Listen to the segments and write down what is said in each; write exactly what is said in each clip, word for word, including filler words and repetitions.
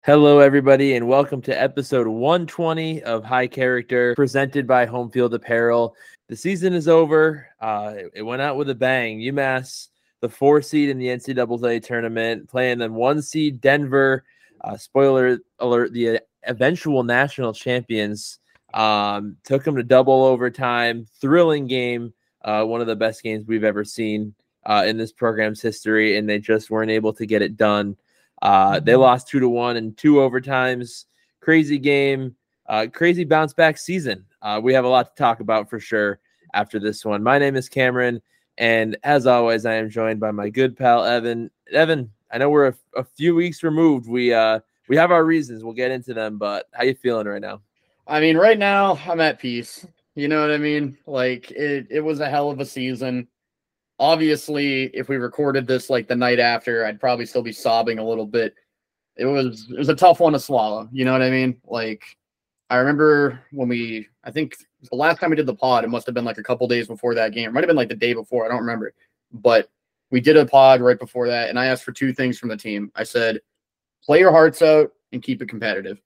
Hello, everybody, and welcome to episode one twenty of High Character, presented by Home Field Apparel. The season is over. Uh, it, it went out with a bang. UMass, the four seed in the N C double A tournament, playing the one seed Denver. Uh, spoiler alert: the eventual national champions um, took them to double overtime. Thrilling game, uh, one of the best games we've ever seen uh, in this program's history, and they just weren't able to get it done. Uh, they lost two to one in two overtimes. Crazy game, uh, crazy bounce back season. Uh, we have a lot to talk about for sure after this one. My name is Cameron, and as always, I am joined by my good pal Evan. Evan, I know we're a, a few weeks removed. We uh we have our reasons. We'll get into them, but how you feeling right now? I mean, right now I'm at peace. You know what I mean? Like it, it was a hell of a season. Obviously, if we recorded this like the night after, I'd probably still be sobbing a little bit. It was it was a tough one to swallow. You know what I mean? Like I remember when we, I think the last time we did the pod, it must have been like a couple days before that game. It might have been like the day before. I don't remember. But we did a pod right before that, and I asked for two things from the team. I said, play your hearts out and keep it competitive.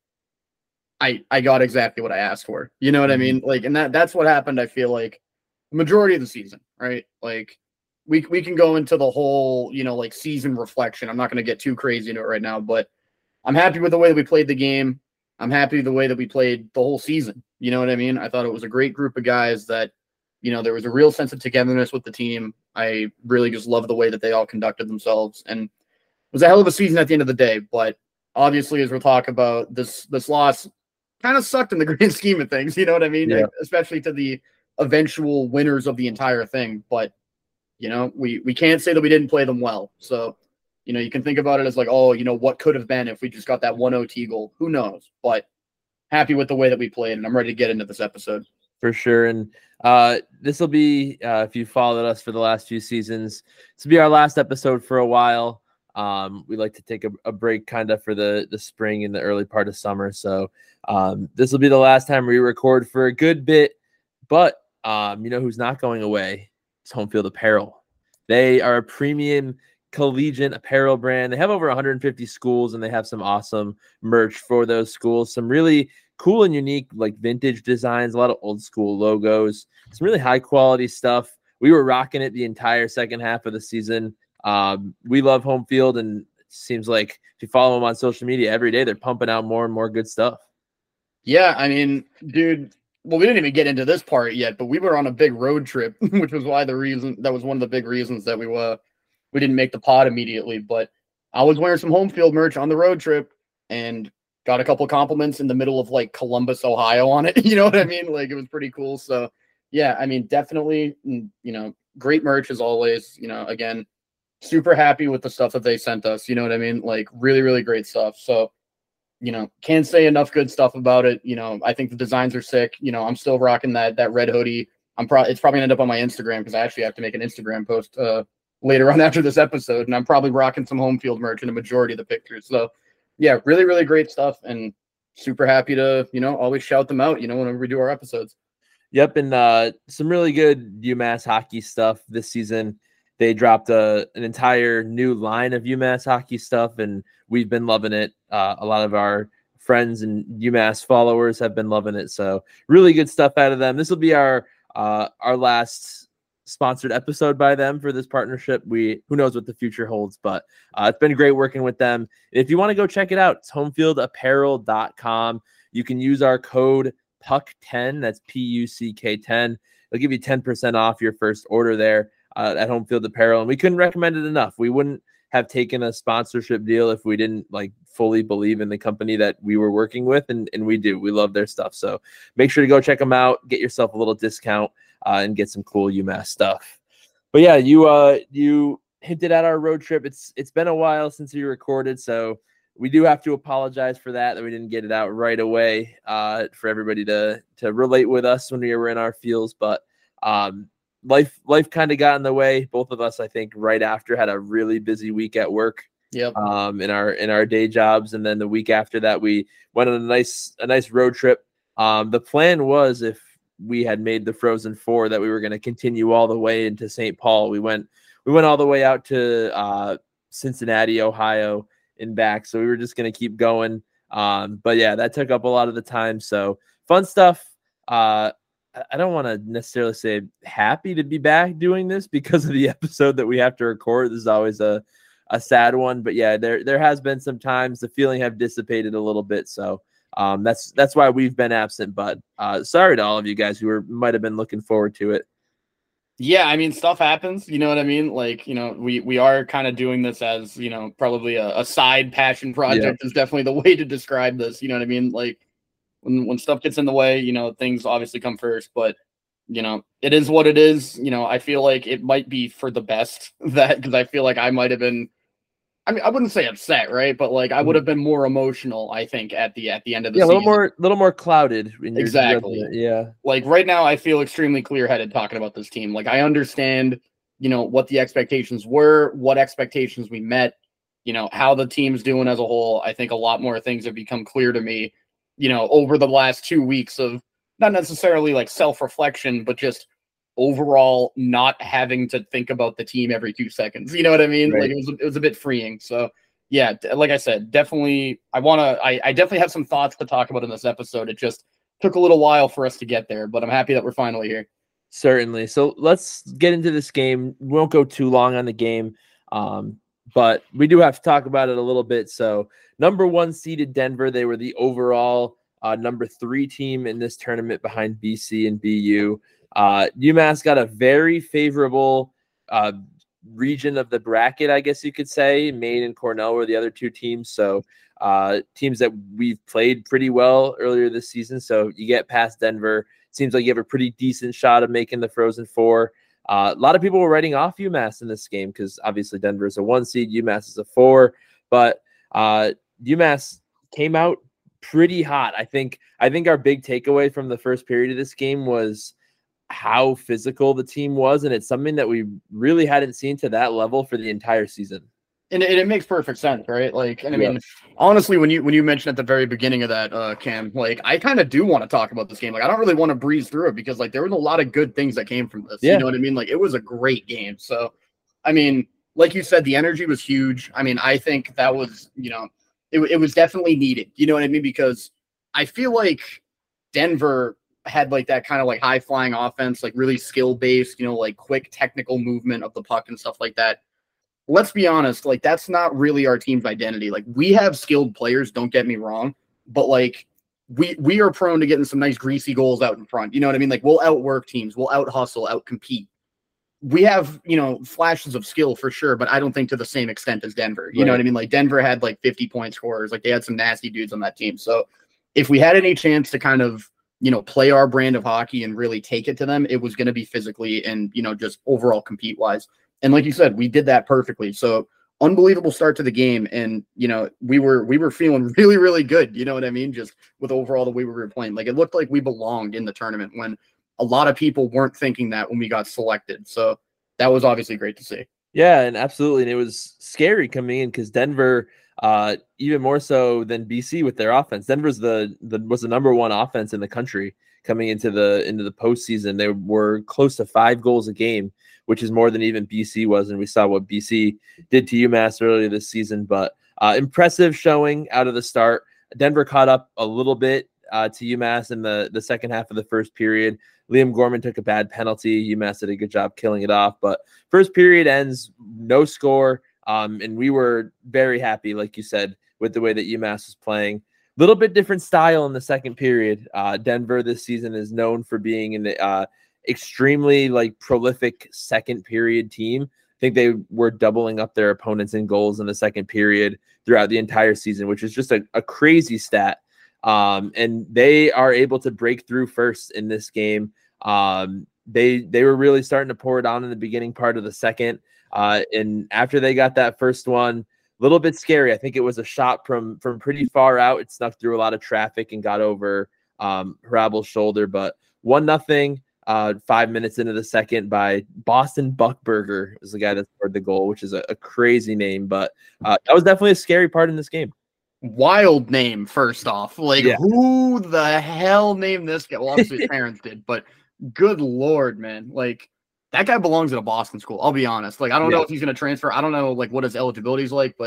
I I got exactly what I asked for. You know what I mean? Like, and that that's what happened, I feel like, the majority of the season, right? Like, we we can go into the whole, you know, like season reflection. I'm not going to get too crazy into it right now, but I'm happy with the way that we played the game. I'm happy with the way that we played the whole season. You know what I mean? I thought it was a great group of guys that, you know, there was a real sense of togetherness with the team. I really just love the way that they all conducted themselves, and it was a hell of a season at the end of the day. But obviously, as we'll talk about, this this loss kind of sucked in the grand scheme of things. You know what I mean? Yeah. Especially to the eventual winners of the entire thing. But you know, we, we can't say that we didn't play them well. So, you know, you can think about it as like, oh, you know, what could have been if we just got that one O T goal? Who knows? But happy with the way that we played, and I'm ready to get into this episode. For sure. And uh, this will be, uh, if you followed us for the last few seasons, this will be our last episode for a while. Um, we like to take a, a break kind of for the, the spring and the early part of summer. So um, this will be the last time we record for a good bit. But um, you know who's not going away? It's Home Field Apparel. They are a premium collegiate apparel brand. They have over one hundred fifty schools, and they have some awesome merch for those schools. Some really cool and unique, like vintage designs, a lot of old school logos, some really high quality stuff. We were rocking it the entire second half of the season. Um, we love Home Field, and it seems like if you follow them on social media every day, they're pumping out more and more good stuff. Yeah, I mean, dude, well, we didn't even get into this part yet, but we were on a big road trip, which was why the reason that was one of the big reasons that we were we didn't make the pod immediately. But I was wearing some Home Field merch on the road trip and got a couple compliments in the middle of like Columbus, Ohio on it. You know what I mean? Like, it was pretty cool. So yeah, I mean, definitely, you know, great merch as always. You know, again, super happy with the stuff that they sent us. You know what I mean? Like, really, really great stuff. So, you know, can't say enough good stuff about it. You know, I think the designs are sick. You know, I'm still rocking that that red hoodie. I'm probably it's probably gonna end up on my Instagram because I actually have to make an Instagram post uh, later on after this episode, and I'm probably rocking some Home Field merch in a majority of the pictures. So, yeah, really, really great stuff, and super happy to, you know, always shout them out. You know, whenever we do our episodes. Yep, and uh, some really good UMass hockey stuff this season. They dropped a, an entire new line of UMass hockey stuff, and we've been loving it. Uh, a lot of our friends and UMass followers have been loving it. So really good stuff out of them. This will be our uh, our last sponsored episode by them for this partnership. We who knows what the future holds, but uh, it's been great working with them. If you want to go check it out, it's home field apparel dot com. You can use our code P U C ten. That's P U C K ten. It'll give you ten percent off your first order there. Uh, at Home Field Apparel, and we couldn't recommend it enough. We wouldn't have taken a sponsorship deal if we didn't like fully believe in the company that we were working with, and, and we do. We love their stuff. So make sure to go check them out, get yourself a little discount, uh, and get some cool UMass stuff. But yeah, you uh you hinted at our road trip. It's it's been a while since we recorded, so we do have to apologize for that that we didn't get it out right away uh, for everybody to to relate with us when we were in our fields, but um. Life life kind of got in the way. Both of us, I think, right after had a really busy week at work. Yep. Um, in our in our day jobs, and then the week after that, we went on a nice a nice road trip. Um, the plan was if we had made the Frozen Four that we were going to continue all the way into Saint Paul. We went we went all the way out to uh, Cincinnati, Ohio, and back. So we were just going to keep going. Um, but yeah, that took up a lot of the time. So fun stuff. Uh, I don't want to necessarily say happy to be back doing this because of the episode that we have to record. This is always a, a sad one, but yeah, there, there has been some times the feeling have dissipated a little bit. So um, that's, that's why we've been absent, but uh, sorry to all of you guys who were, might've been looking forward to it. Yeah, I mean, stuff happens, you know what I mean? Like, you know, we we are kind of doing this as, you know, probably a, a side passion project yeah. is definitely the way to describe this, you know what I mean? Like, when when stuff gets in the way, you know, things obviously come first, but, you know, it is what it is. You know, I feel like it might be for the best that, because I feel like I might have been, I mean, I wouldn't say upset, right? But like, I would have been more emotional, I think, at the at the end of the yeah, season. a little more, little more clouded. In exactly. Your yeah. Like right now, I feel extremely clear-headed talking about this team. Like I understand, you know, what the expectations were, what expectations we met, you know, how the team's doing as a whole. I think a lot more things have become clear to me, you know, over the last two weeks of not necessarily like self-reflection, but just overall not having to think about the team every two seconds. You know what I mean? Right. Like it was, it was a bit freeing. So yeah, like I said, definitely, I want to, I, I definitely have some thoughts to talk about in this episode. It just took a little while for us to get there, but I'm happy that we're finally here. Certainly. So let's get into this game. We won't go too long on the game, um, but we do have to talk about it a little bit. So number one seeded Denver, they were the overall uh, number three team in this tournament behind B C and B U. Uh, UMass got a very favorable uh, region of the bracket, I guess you could say. Maine and Cornell were the other two teams. So uh, teams that we've played pretty well earlier this season. So you get past Denver. Seems like you have a pretty decent shot of making the Frozen Four. Uh, a lot of people were writing off UMass in this game because obviously Denver is a one seed, UMass is a four. But uh, UMass came out pretty hot. I think. I think our big takeaway from the first period of this game was how physical the team was, and it's something that we really hadn't seen to that level for the entire season. And it, it makes perfect sense, right? Like, and I mean, yeah. honestly, when you when you mentioned at the very beginning of that, uh, Cam, like, I kind of do want to talk about this game. Like, I don't really want to breeze through it because, like, there was a lot of good things that came from this. Yeah. You know what I mean? Like, it was a great game. So, I mean, like you said, the energy was huge. I mean, I think that was, you know, it, it was definitely needed. You know what I mean? Because I feel like Denver had like that kind of like high flying offense, like really skill based, you know, like quick technical movement of the puck and stuff like that. Let's be honest, like that's not really our team's identity. Like we have skilled players, don't get me wrong, but like we we are prone to getting some nice greasy goals out in front. You know what I mean? Like we'll outwork teams, we'll out hustle, out compete. We have, you know, flashes of skill for sure, but I don't think to the same extent as Denver. You right. know what I mean? Like Denver had like fifty point scorers, like they had some nasty dudes on that team. So if we had any chance to kind of, you know, play our brand of hockey and really take it to them, it was going to be physically and, you know, just overall compete wise. And like you said, we did that perfectly. So unbelievable start to the game. And, you know, we were, we were feeling really, really good. You know what I mean? Just with overall the way we were playing, like it looked like we belonged in the tournament when a lot of people weren't thinking that when we got selected. So that was obviously great to see. Yeah, and absolutely. And it was scary coming in because Denver, uh, even more so than B C with their offense. Denver's the, the was the number one offense in the country coming into the into the postseason. They were close to five goals a game, which is more than even B C was. And we saw what B C did to UMass earlier this season. But uh, impressive showing out of the start. Denver caught up a little bit uh, to UMass in the, the second half of the first period. Liam Gorman took a bad penalty. UMass did a good job killing it off. But first period ends, no score. Um, and we were very happy, like you said, with the way that UMass was playing. A little bit different style in the second period. Uh, Denver this season is known for being an uh, extremely like prolific second period team. I think they were doubling up their opponents in goals in the second period throughout the entire season, which is just a, a crazy stat. Um, and they are able to break through first in this game. Um, they they were really starting to pour it on in the beginning part of the second. Uh, and after they got that first one, a little bit scary. I think it was a shot from from pretty far out. It snuck through a lot of traffic and got over um, Hrabel's shoulder. But one nothing. Uh, five minutes into the second by Boston Buckberger is the guy that scored the goal, which is a, a crazy name. But uh, that was definitely a scary part in this game. Wild name, first off. Like, yeah. Who the hell named this guy? Well, obviously his parents did, but good Lord, man. Like, that guy belongs at a Boston school. I'll be honest. Like, I don't yeah. know if he's going to transfer. I don't know, like, what his eligibility is like, but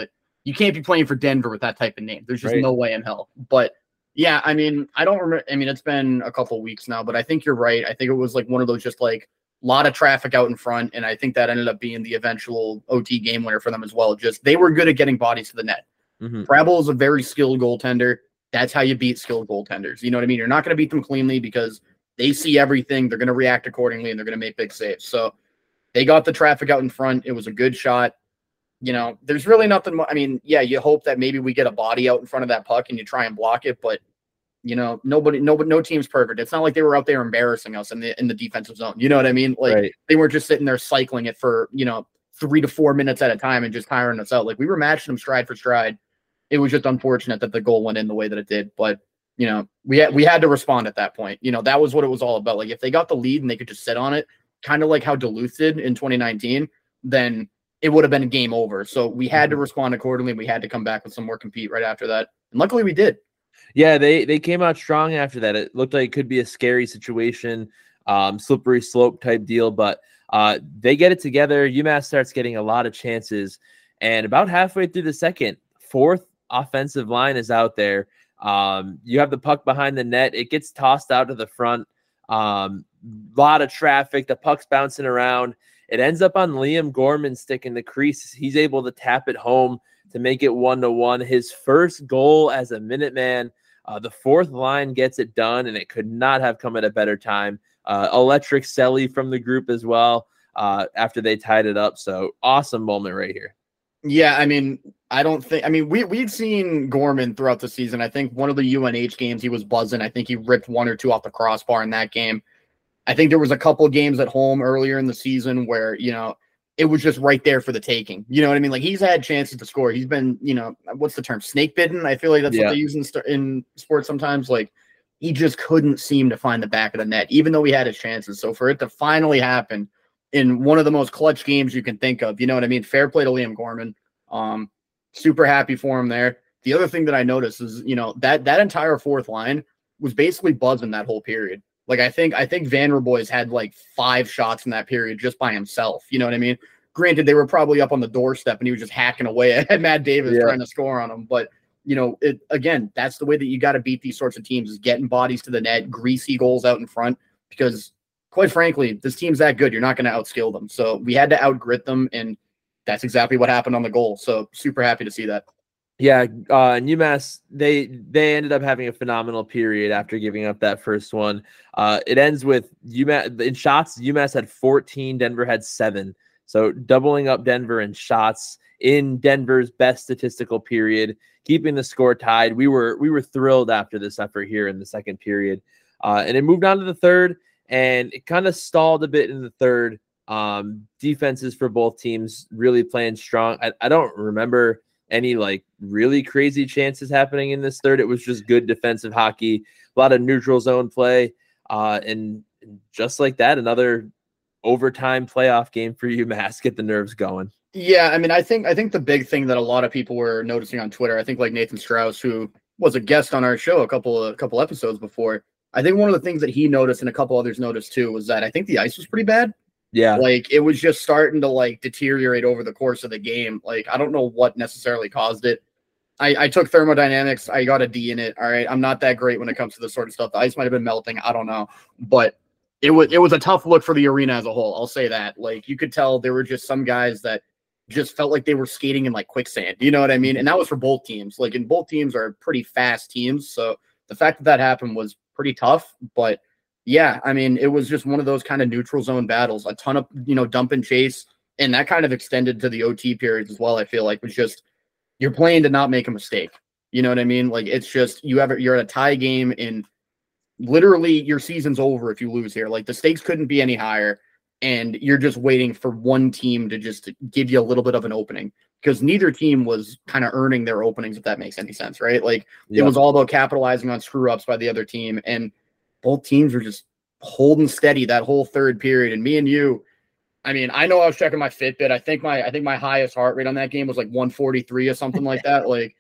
you can't be playing for Denver with that type of name. There's just Right. no way in hell. But yeah, I mean, I don't remember. I mean, it's been a couple weeks now, but I think you're right. I think it was like one of those just like a lot of traffic out in front. And I think that ended up being the eventual O T game winner for them as well. Just they were good at getting bodies to the net. Mm-hmm. Preble is a very skilled goaltender. That's how you beat skilled goaltenders. You know what I mean? You're not going to beat them cleanly because they see everything. They're going to react accordingly and they're going to make big saves. So they got the traffic out in front. It was a good shot. You know, there's really nothing. Mo- I mean, yeah, you hope that maybe we get a body out in front of that puck and you try and block it, but you know, nobody, nobody, no team's perfect. It's not like they were out there embarrassing us in the in the defensive zone. You know what I mean? Like Right. they weren't just sitting there cycling it for you know three to four minutes at a time and just tiring us out. Like we were matching them stride for stride. It was just unfortunate that the goal went in the way that it did, but you know, we had we had to respond at that point. You know, that was what it was all about. Like if they got the lead and they could just sit on it, kind of like how Duluth did in twenty nineteen, then it would have been a game over. So we had to respond accordingly. We had to come back with some more compete right after that, and luckily we did. Yeah, they they came out strong after that. It looked like it could be a scary situation, um, slippery slope type deal, but uh, they get it together. UMass starts getting a lot of chances, and about halfway through the second, fourth offensive line is out there. Um, you have the puck behind the net. It gets tossed out to the front. Um, lot of traffic. The puck's bouncing around. It ends up on Liam Gorman's stick in the crease. He's able to tap it home to make it one to one. His first goal as a Minuteman. Uh, the fourth line gets it done, and it could not have come at a better time. Uh, electric Selly from the group as well uh, after they tied it up. So awesome moment right here. Yeah, I mean, I don't think. I mean, we we'd seen Gorman throughout the season. I think one of the U N H games he was buzzing. I think he ripped one or two off the crossbar in that game. I think there was a couple of games at home earlier in the season where you know it was just right there for the taking. You know what I mean? Like he's had chances to score. He's been, you know, what's the term? Snake bitten. I feel like that's Yeah. what they use in, st- in sports sometimes. Like he just couldn't seem to find the back of the net, even though he had his chances. So for it to finally happen in one of the most clutch games you can think of, you know what I mean? Fair play to Liam Gorman. Um, super happy for him there. The other thing that I noticed is, you know, that that entire fourth line was basically buzzing that whole period. Like I think I think Vanderboys had like five shots in that period just by himself. You know what I mean? Granted, they were probably up on the doorstep and he was just hacking away at Matt Davis Yeah. trying to score on him. But you know, it again, that's the way that you got to beat these sorts of teams is getting bodies to the net, greasy goals out in front. Because quite frankly, this team's that good. You're not going to outskill them. So we had to outgrit them, and that's exactly what happened on the goal. So super happy to see that. Yeah, uh, and UMass, they they ended up having a phenomenal period after giving up that first one. Uh, it ends with UMass in shots. UMass had fourteen, Denver had seven. So doubling up Denver in shots in Denver's best statistical period, keeping the score tied. We were we were thrilled after this effort here in the second period, uh, and it moved on to the third, and it kind of stalled a bit in the third. Um, defenses for both teams really playing strong. I, I don't remember any like really crazy chances happening in this third. It was just good defensive hockey, a lot of neutral zone play. Uh, and just like that, another overtime playoff game for UMass. Get the nerves going. Yeah, I mean, I think I think the big thing that a lot of people were noticing on Twitter, I think like Nathan Strauss, who was a guest on our show a couple of a couple episodes before, I think one of the things that he noticed and a couple others noticed too was that I think the ice was pretty bad. Yeah. Like it was just starting to like deteriorate over the course of the game. Like I don't know what necessarily caused it. I, I took thermodynamics. I got a D in it. All right. I'm not that great when it comes to this sort of stuff. The ice might have been melting. I don't know. But it was it was a tough look for the arena as a whole. I'll say that. Like you could tell there were just some guys that just felt like they were skating in like quicksand. You know what I mean? And that was for both teams. Like, and both teams are pretty fast teams. So the fact that that happened was pretty tough. But yeah, I mean, it was just one of those kind of neutral zone battles, a ton of, you know, dump and chase. And that kind of extended to the O T periods as well. I feel like it was just, you're playing to not make a mistake. You know what I mean? Like it's just, you have, you're at a tie game and literally your season's over if you lose here. Like the stakes couldn't be any higher. And you're just waiting for one team to just give you a little bit of an opening because neither team was kind of earning their openings, if that makes any sense, right? Like yep. It was all about capitalizing on screw ups by the other team. And both teams were just holding steady that whole third period. And me and you, I mean, I know I was checking my Fitbit. I think my, I think my highest heart rate on that game was like one forty-three or something like that. Like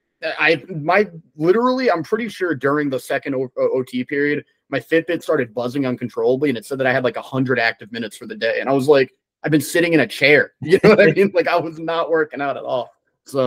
I, my literally, I'm pretty sure during the second o- O T period, my Fitbit started buzzing uncontrollably, and it said that I had like one hundred active minutes for the day. And I was like, I've been sitting in a chair. You know what I mean? Like, I was not working out at all. So,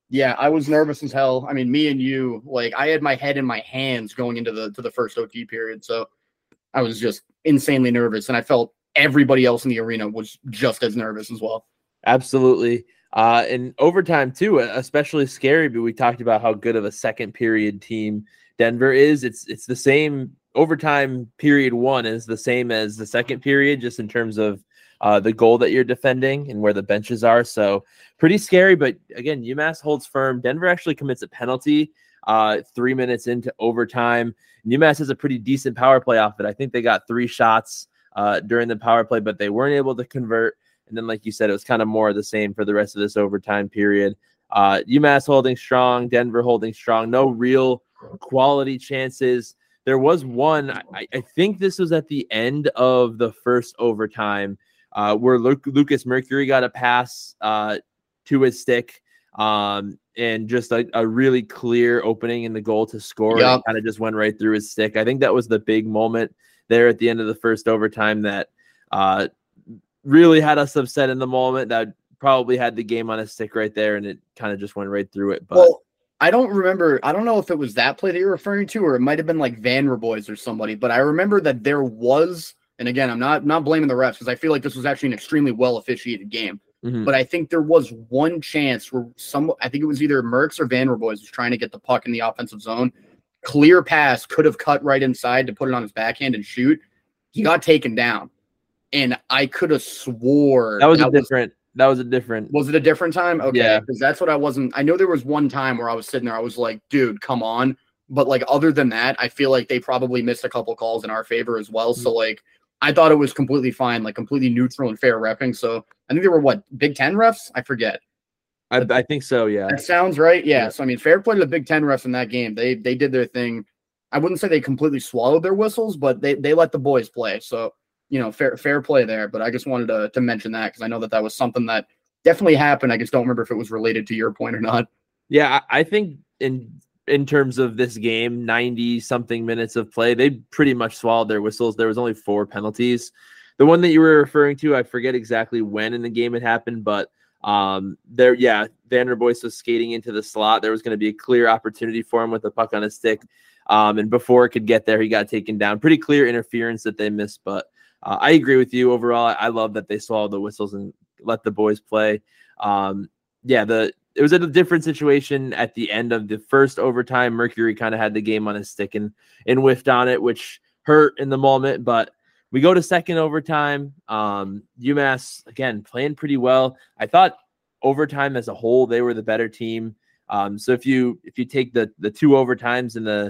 Yeah, I was nervous as hell. I mean, me and you, like, I had my head in my hands going into the to the first O T period, so I was just insanely nervous, and I felt everybody else in the arena was just as nervous as well. Absolutely. Uh, and overtime too, especially scary. But we talked about how good of a second period team Denver is. It's it's the same overtime period one is the same as the second period, just in terms of uh, the goal that you're defending and where the benches are. So pretty scary. But again, UMass holds firm. Denver actually commits a penalty uh, three minutes into overtime. And UMass has a pretty decent power play off it. I think they got three shots uh, during the power play, but they weren't able to convert. And then, like you said, it was kind of more of the same for the rest of this overtime period. Uh, UMass holding strong, Denver holding strong. No real quality chances. There was one, I, I think this was at the end of the first overtime, uh, where Luke, Lucas Mercury got a pass uh, to his stick um, and just a, a really clear opening in the goal to score. Yep. It kind of just went right through his stick. I think that was the big moment there at the end of the first overtime that uh, really had us upset in the moment. That probably had the game on a stick right there, and it kind of just went right through it. But well, I don't remember. I don't know if it was that play that you're referring to, or it might have been like Vanderboys or somebody. But I remember that there was, and again, I'm not not blaming the refs because I feel like this was actually an extremely well officiated game. Mm-hmm. But I think there was one chance where some, I think it was either Merckx or Vanderboys was trying to get the puck in the offensive zone. Clear pass, could have cut right inside to put it on his backhand and shoot. He got taken down. And I could have swore that was that a different. Was, that was a different. Was it a different time? Okay, yeah, because that's what I wasn't. I know there was one time where I was sitting there. I was like, "Dude, come on!" But like, other than that, I feel like they probably missed a couple calls in our favor as well. Mm-hmm. So like, I thought it was completely fine, like completely neutral and fair reffing. So I think there were what Big Ten refs. I forget. I, I think so. Yeah, that sounds right. Yeah. yeah. So I mean, fair play to the Big Ten refs in that game. They they did their thing. I wouldn't say they completely swallowed their whistles, but they they let the boys play. So. You know, fair fair play there, but I just wanted to to mention that because I know that that was something that definitely happened. I just don't remember if it was related to your point or not. Yeah, I think in in terms of this game, ninety something minutes of play, they pretty much swallowed their whistles. There was only four penalties. The one that you were referring to, I forget exactly when in the game it happened, but um, there, yeah, Vanderboys was skating into the slot. There was going to be a clear opportunity for him with the puck on his stick, um, and before it could get there, he got taken down. Pretty clear interference that they missed, but. Uh, I agree with you overall. I love that they swallowed the whistles and let the boys play. Um, yeah, the it was a different situation at the end of the first overtime. Mercury kind of had the game on his stick and, and whiffed on it, which hurt in the moment. But we go to second overtime. Um, UMass, again, playing pretty well. I thought overtime as a whole, they were the better team. Um, so if you if you take the the two overtimes and the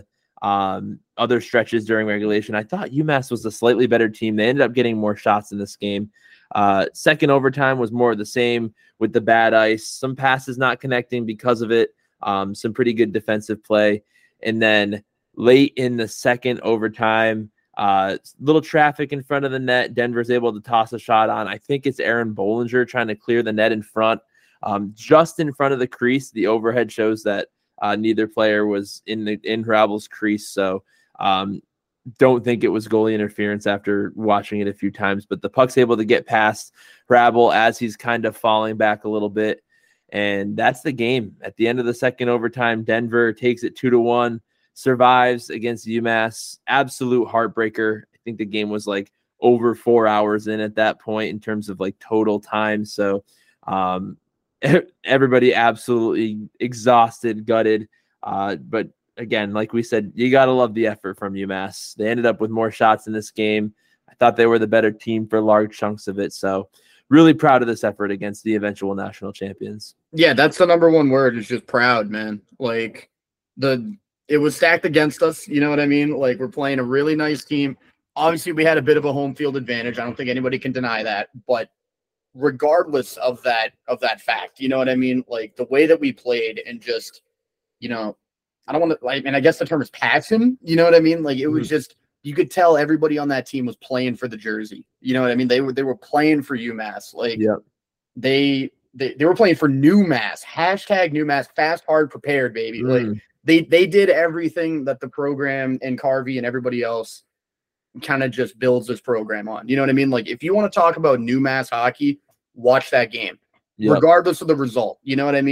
um other stretches during regulation, I thought UMass was a slightly better team. They ended up getting more shots in this game. Uh second overtime was more of the same with the bad ice, some passes not connecting because of it, um some pretty good defensive play. And then late in the second overtime, uh little traffic in front of the net, Denver's able to toss a shot on, I think it's Aaron Bollinger trying to clear the net in front, um just in front of the crease. The overhead shows that Uh, neither player was in the in Hrabel's crease, so um, don't think it was goalie interference after watching it a few times. But the puck's able to get past Hrabel as he's kind of falling back a little bit, and that's the game. At the end of the second overtime, Denver takes it two to one, survives against UMass. Absolute heartbreaker. I think the game was like over four hours in at that point in terms of like total time. So. Um, Everybody absolutely exhausted, gutted. Uh, but again, like we said, you got to love the effort from UMass. They ended up with more shots in this game. I thought they were the better team for large chunks of it. So really proud of this effort against the eventual national champions. Yeah, that's the number one word, is just proud, man. Like the it was stacked against us. You know what I mean? Like we're playing a really nice team. Obviously, we had a bit of a home field advantage. I don't think anybody can deny that. But regardless of that, of that fact, you know what I mean? Like the way that we played and just, you know, I don't want to like, and I guess the term is passion, you know what I mean? Like it was just, you could tell everybody on that team was playing for the jersey. You know what I mean? They were, they were playing for UMass. Like yep. they, they, they were playing for NewMass, hashtag NewMass, fast, hard, prepared, baby. Mm. Like they, they did everything that the program and Carvey and everybody else kind of just builds this program on. You know what I mean? Like if you want to talk about NewMass hockey, watch that game, yep. regardless of the result. You know what I mean?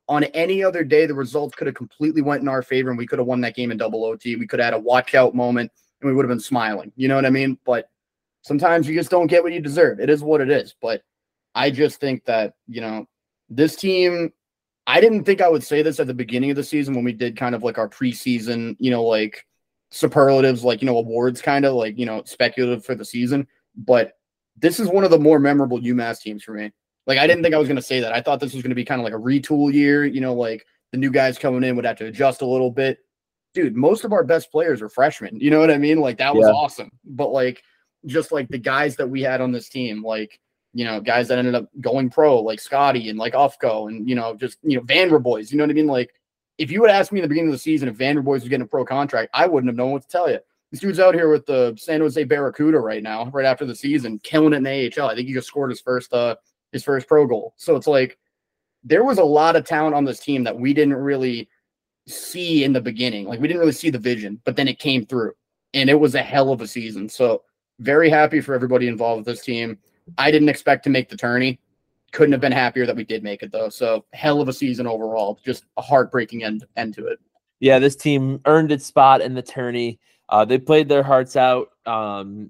On any other day, the results could have completely went in our favor, and we could have won that game in double O T. We could have had a watch out moment, and we would have been smiling. You know what I mean? But sometimes you just don't get what you deserve. It is what it is. But I just think that, you know, this team, I didn't think I would say this at the beginning of the season when we did kind of like our preseason, you know, like superlatives, like, you know, awards kind of like, you know, speculative for the season. But this is one of the more memorable UMass teams for me. Like, I didn't think I was going to say that. I thought this was going to be kind of like a retool year, you know, like the new guys coming in would have to adjust a little bit. Dude, most of our best players are freshmen. You know what I mean? Like, that was yeah. awesome. But, like, just like the guys that we had on this team, like, you know, guys that ended up going pro, like Scotty and like Ufko and, you know, just, you know, Vanderboys, you know what I mean? Like, if you would ask me in the beginning of the season if Vanderboys was getting a pro contract, I wouldn't have known what to tell you. This dude's out here with the San Jose Barracuda right now, right after the season, killing it in the A H L. I think he just scored his first, uh, his first pro goal. So it's like, there was a lot of talent on this team that we didn't really see in the beginning. Like, we didn't really see the vision, but then it came through, and it was a hell of a season. So very happy for everybody involved with this team. I didn't expect to make the tourney. Couldn't have been happier that we did make it, though. So hell of a season overall. Just a heartbreaking end, end to it. Yeah, this team earned its spot in the tourney. Uh, they played their hearts out. Um,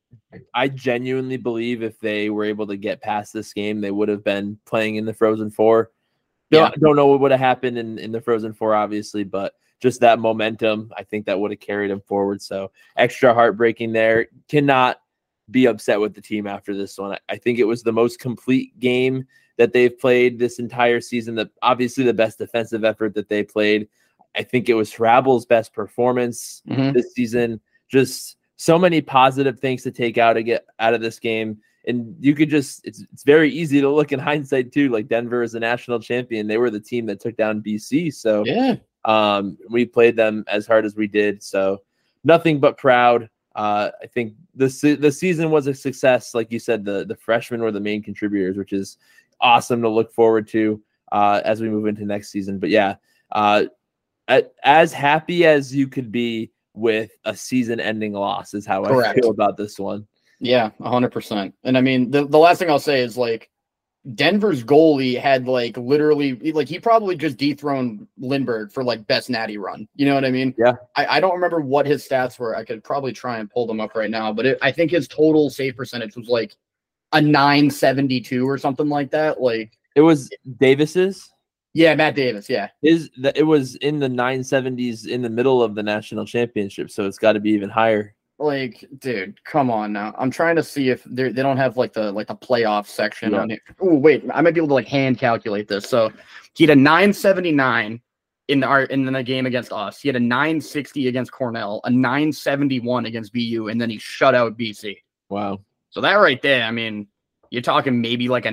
I genuinely believe if they were able to get past this game, they would have been playing in the Frozen Four. Don't, yeah. don't know what would have happened in, in the Frozen Four, obviously, but just that momentum, I think that would have carried them forward. So extra heartbreaking there. Cannot be upset with the team after this one. I think it was the most complete game that they've played this entire season. The obviously the best defensive effort that they played. I think it was Hrabel's best performance mm-hmm. this season. Just so many positive things to take out to get out of this game. And you could just, it's it's very easy to look in hindsight too. Like, Denver is a national champion. They were the team that took down B C. So yeah, um, we played them as hard as we did. So nothing but proud. Uh, I think the se- the season was a success. Like you said, the the freshmen were the main contributors, which is awesome to look forward to uh, as we move into next season. But yeah, uh, as happy as you could be with a season-ending loss is how Correct. I feel about this one. Yeah, one hundred percent. And I mean, the, the last thing I'll say is, like, Denver's goalie had, like, literally, like, he probably just dethroned Lindbergh for, like, best natty run. You know what I mean? Yeah. I, I don't remember what his stats were. I could probably try and pull them up right now, but it, I think his total save percentage was, like, a nine seventy-two or something like that. Like, it was Davis's? Yeah, Matt Davis, yeah. Is that it was in the nine seventies in the middle of the national championship, so it's got to be even higher. Like, dude, come on now. I'm trying to see if they they don't have like the like the playoff section yeah. on here. Oh, wait, I might be able to like hand calculate this. So he had a nine seventy-nine in the our in the game against us. He had a nine sixty against Cornell, a nine seventy-one against B U, and then he shut out B C. Wow. So that right there, I mean, you're talking maybe like a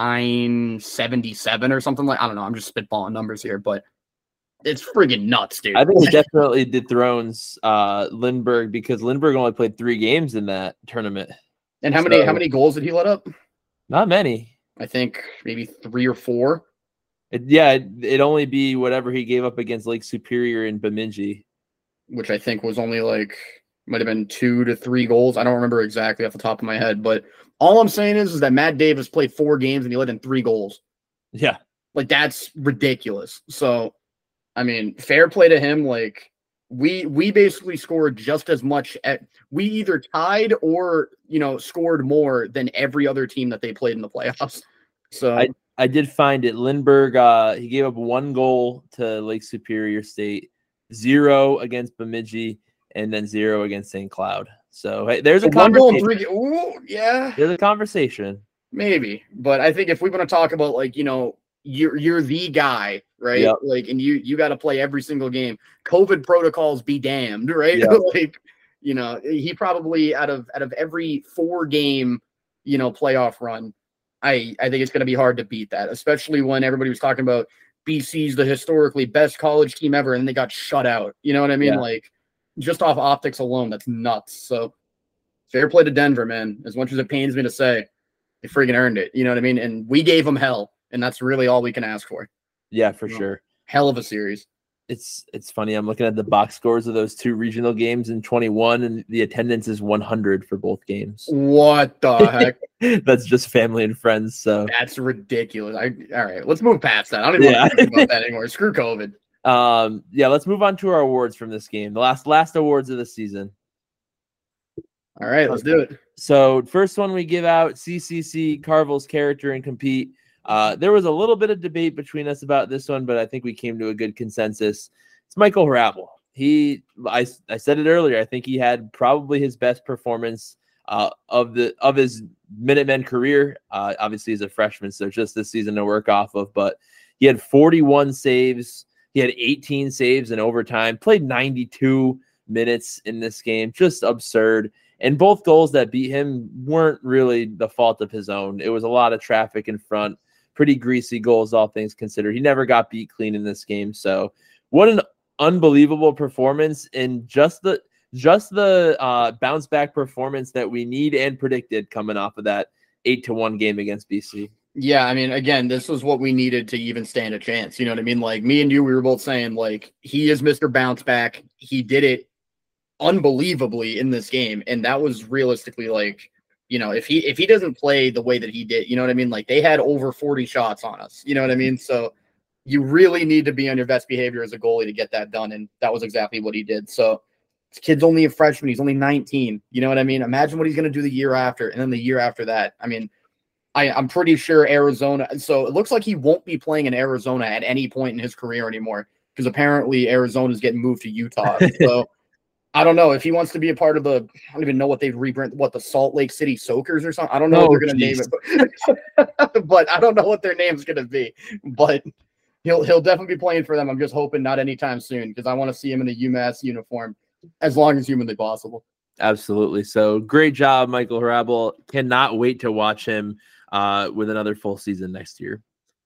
nine seventy-seven or something like. I don't know. I'm just spitballing numbers here, but it's friggin' nuts, dude. I think it definitely dethrones uh, Lindbergh because Lindbergh only played three games in that tournament. And how so, many how many goals did he let up? Not many. I think maybe three or four. It, yeah, it, it'd only be whatever he gave up against Lake Superior and Bemidji, which I think was only like might have been two to three goals. I don't remember exactly off the top of my head, but all I'm saying is, is that Matt Davis played four games and he let in three goals. Yeah. Like, that's ridiculous. So, I mean, fair play to him. Like, we we basically scored just as much at we either tied or, you know, scored more than every other team that they played in the playoffs. So I, I did find it. Lindbergh, uh, he gave up one goal to Lake Superior State, zero against Bemidji, and then zero against Saint Cloud. So hey, there's a one goal and three. Ooh, yeah, there's a conversation. Maybe, but I think if we want to talk about, like, you know, you're you're the guy, right? Yep. Like, and you you got to play every single game. COVID protocols be damned, right? Yep. Like, you know, he probably out of out of every four game, you know, playoff run, I I think it's going to be hard to beat that, especially when everybody was talking about B C's the historically best college team ever, and they got shut out. You know what I mean? Yeah. Like, just off optics alone, that's nuts. So fair play to Denver, man. As much as it pains me to say, they friggin' earned it. You know what I mean? And we gave them hell, and that's really all we can ask for. Yeah, for you know, sure. Hell of a series. it's it's funny. I'm looking at the box scores of those two regional games in twenty-one, and the attendance is one hundred for both games. What the heck? That's just family and friends. So that's ridiculous. I all right. Let's move past that. I don't even yeah. want to think about that anymore. Screw COVID. Um, yeah, let's move on to our awards from this game. The last last awards of the season. All right, let's do it. So first one we give out, C C C, Carville's character and compete. Uh, there was a little bit of debate between us about this one, but I think we came to a good consensus. It's Michael Hrabal. He, I, I said it earlier. I think he had probably his best performance uh, of the of his Minutemen career. Uh, obviously, he's a freshman, so just this season to work off of. But he had forty-one saves. He had eighteen saves in overtime. Played ninety-two minutes in this game. Just absurd. And both goals that beat him weren't really the fault of his own. It was a lot of traffic in front. Pretty greasy goals, all things considered. He never got beat clean in this game. So what an unbelievable performance, and just the just the uh, bounce back performance that we need and predicted coming off of that eight to one game against B C. Yeah, I mean, again, this was what we needed to even stand a chance. You know what I mean? Like me and you, we were both saying, like, he is Mister Bounce Back. He did it unbelievably in this game, and that was realistically, like, you know, if he if he doesn't play the way that he did, you know what I mean? Like, they had over forty shots on us. You know what I mean? So you really need to be on your best behavior as a goalie to get that done, and that was exactly what he did. So this kid's only a freshman. He's only nineteen. You know what I mean? Imagine what he's going to do the year after, and then the year after that. I mean, I, I'm pretty sure Arizona. So it looks like he won't be playing in Arizona at any point in his career anymore, because apparently Arizona is getting moved to Utah. So I don't know if he wants to be a part of the, I don't even know what they'd rebrand, what, the Salt Lake City Soakers or something. I don't know oh, what they're going to name it, but, but I don't know what their name's going to be. But he'll he'll definitely be playing for them. I'm just hoping not anytime soon, because I want to see him in a UMass uniform as long as humanly possible. Absolutely. So great job, Michael Hrabal. Cannot wait to watch him uh, with another full season next year.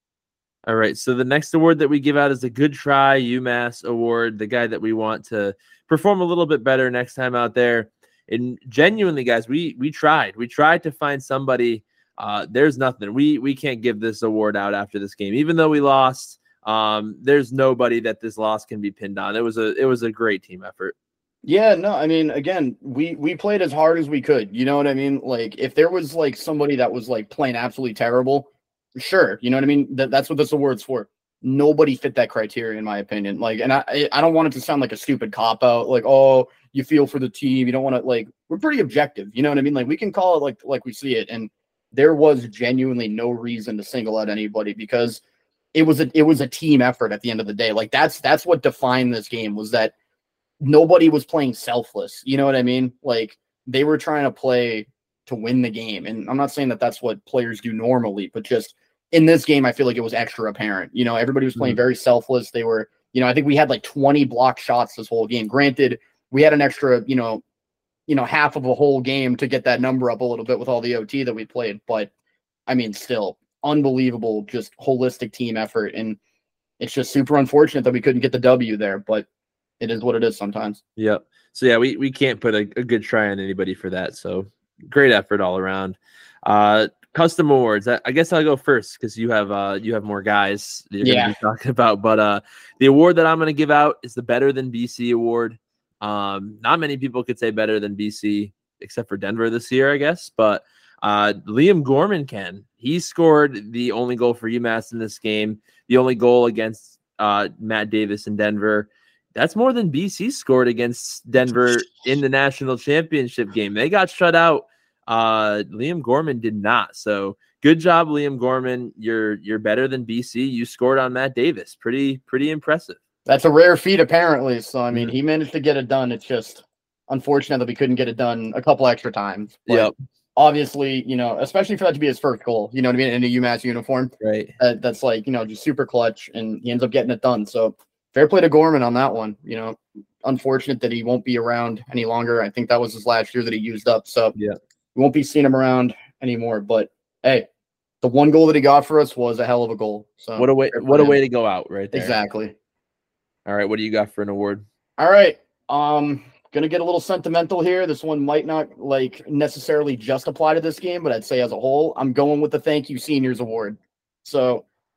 All right. So the next award that we give out is the Good Try UMass Award, the guy that we want to perform a little bit better next time out there. And genuinely, guys, we we tried. We tried to find somebody. Uh, there's nothing. We we can't give this award out after this game, even though we lost. Um, there's nobody that this loss can be pinned on. It was a it was a great team effort. Yeah, no, I mean, again, we we played as hard as we could. You know what I mean? Like, if there was like somebody that was like playing absolutely terrible, sure, you know what I mean? That that's what this award's for. Nobody fit that criteria, in my opinion. Like, and I I don't want it to sound like a stupid cop out. Like, oh, you feel for the team. You don't want to, like, we're pretty objective. You know what I mean? Like, we can call it like like we see it. And there was genuinely no reason to single out anybody, because it was a it was a team effort at the end of the day. Like, that's that's what defined this game, was that nobody was playing selfless. You know what I mean? Like, they were trying to play to win the game. And I'm not saying that that's what players do normally, but just in this game, I feel like it was extra apparent. You know, everybody was playing mm-hmm. very selfless. They were, you know, I think we had like twenty block shots this whole game. Granted, we had an extra, you know, you know, half of a whole game to get that number up a little bit with all the O T that we played. But I mean, still unbelievable, just holistic team effort. And it's just super unfortunate that we couldn't get the W there, but it is what it is sometimes. Yep. So yeah, we, we can't put a, a good try on anybody for that. So great effort all around. Uh, custom awards. I, I guess I'll go first, because you have uh you have more guys that you're yeah. gonna be talking about. But uh, the award that I'm gonna give out is the Better Than B C award. Um, not many people could say better than B C, except for Denver this year, I guess. But uh, Liam Gorman can. He scored the only goal for UMass in this game. The only goal against uh Matt Davis in Denver. That's more than B C scored against Denver in the national championship game. They got shut out. Uh, Liam Gorman did not. So good job, Liam Gorman. You're you're better than B C. You scored on Matt Davis. Pretty pretty impressive. That's a rare feat, apparently. So I mean, he managed to get it done. It's just unfortunate that we couldn't get it done a couple extra times. But yep. Obviously, you know, especially for that to be his first goal. You know what I mean? In a UMass uniform, right? Uh, that's like, you know, just super clutch, and he ends up getting it done. So fair play to Gorman on that one. You know, unfortunate that he won't be around any longer. I think that was his last year that he used up. So yeah, we won't be seeing him around anymore. But hey, the one goal that he got for us was a hell of a goal. So what a way, what a way to go out right there. Exactly. All right, what do you got for an award? All right, um, gonna get a little sentimental here. This one might not like necessarily just apply to this game, but I'd say as a whole, I'm going with the Thank You Seniors Award. So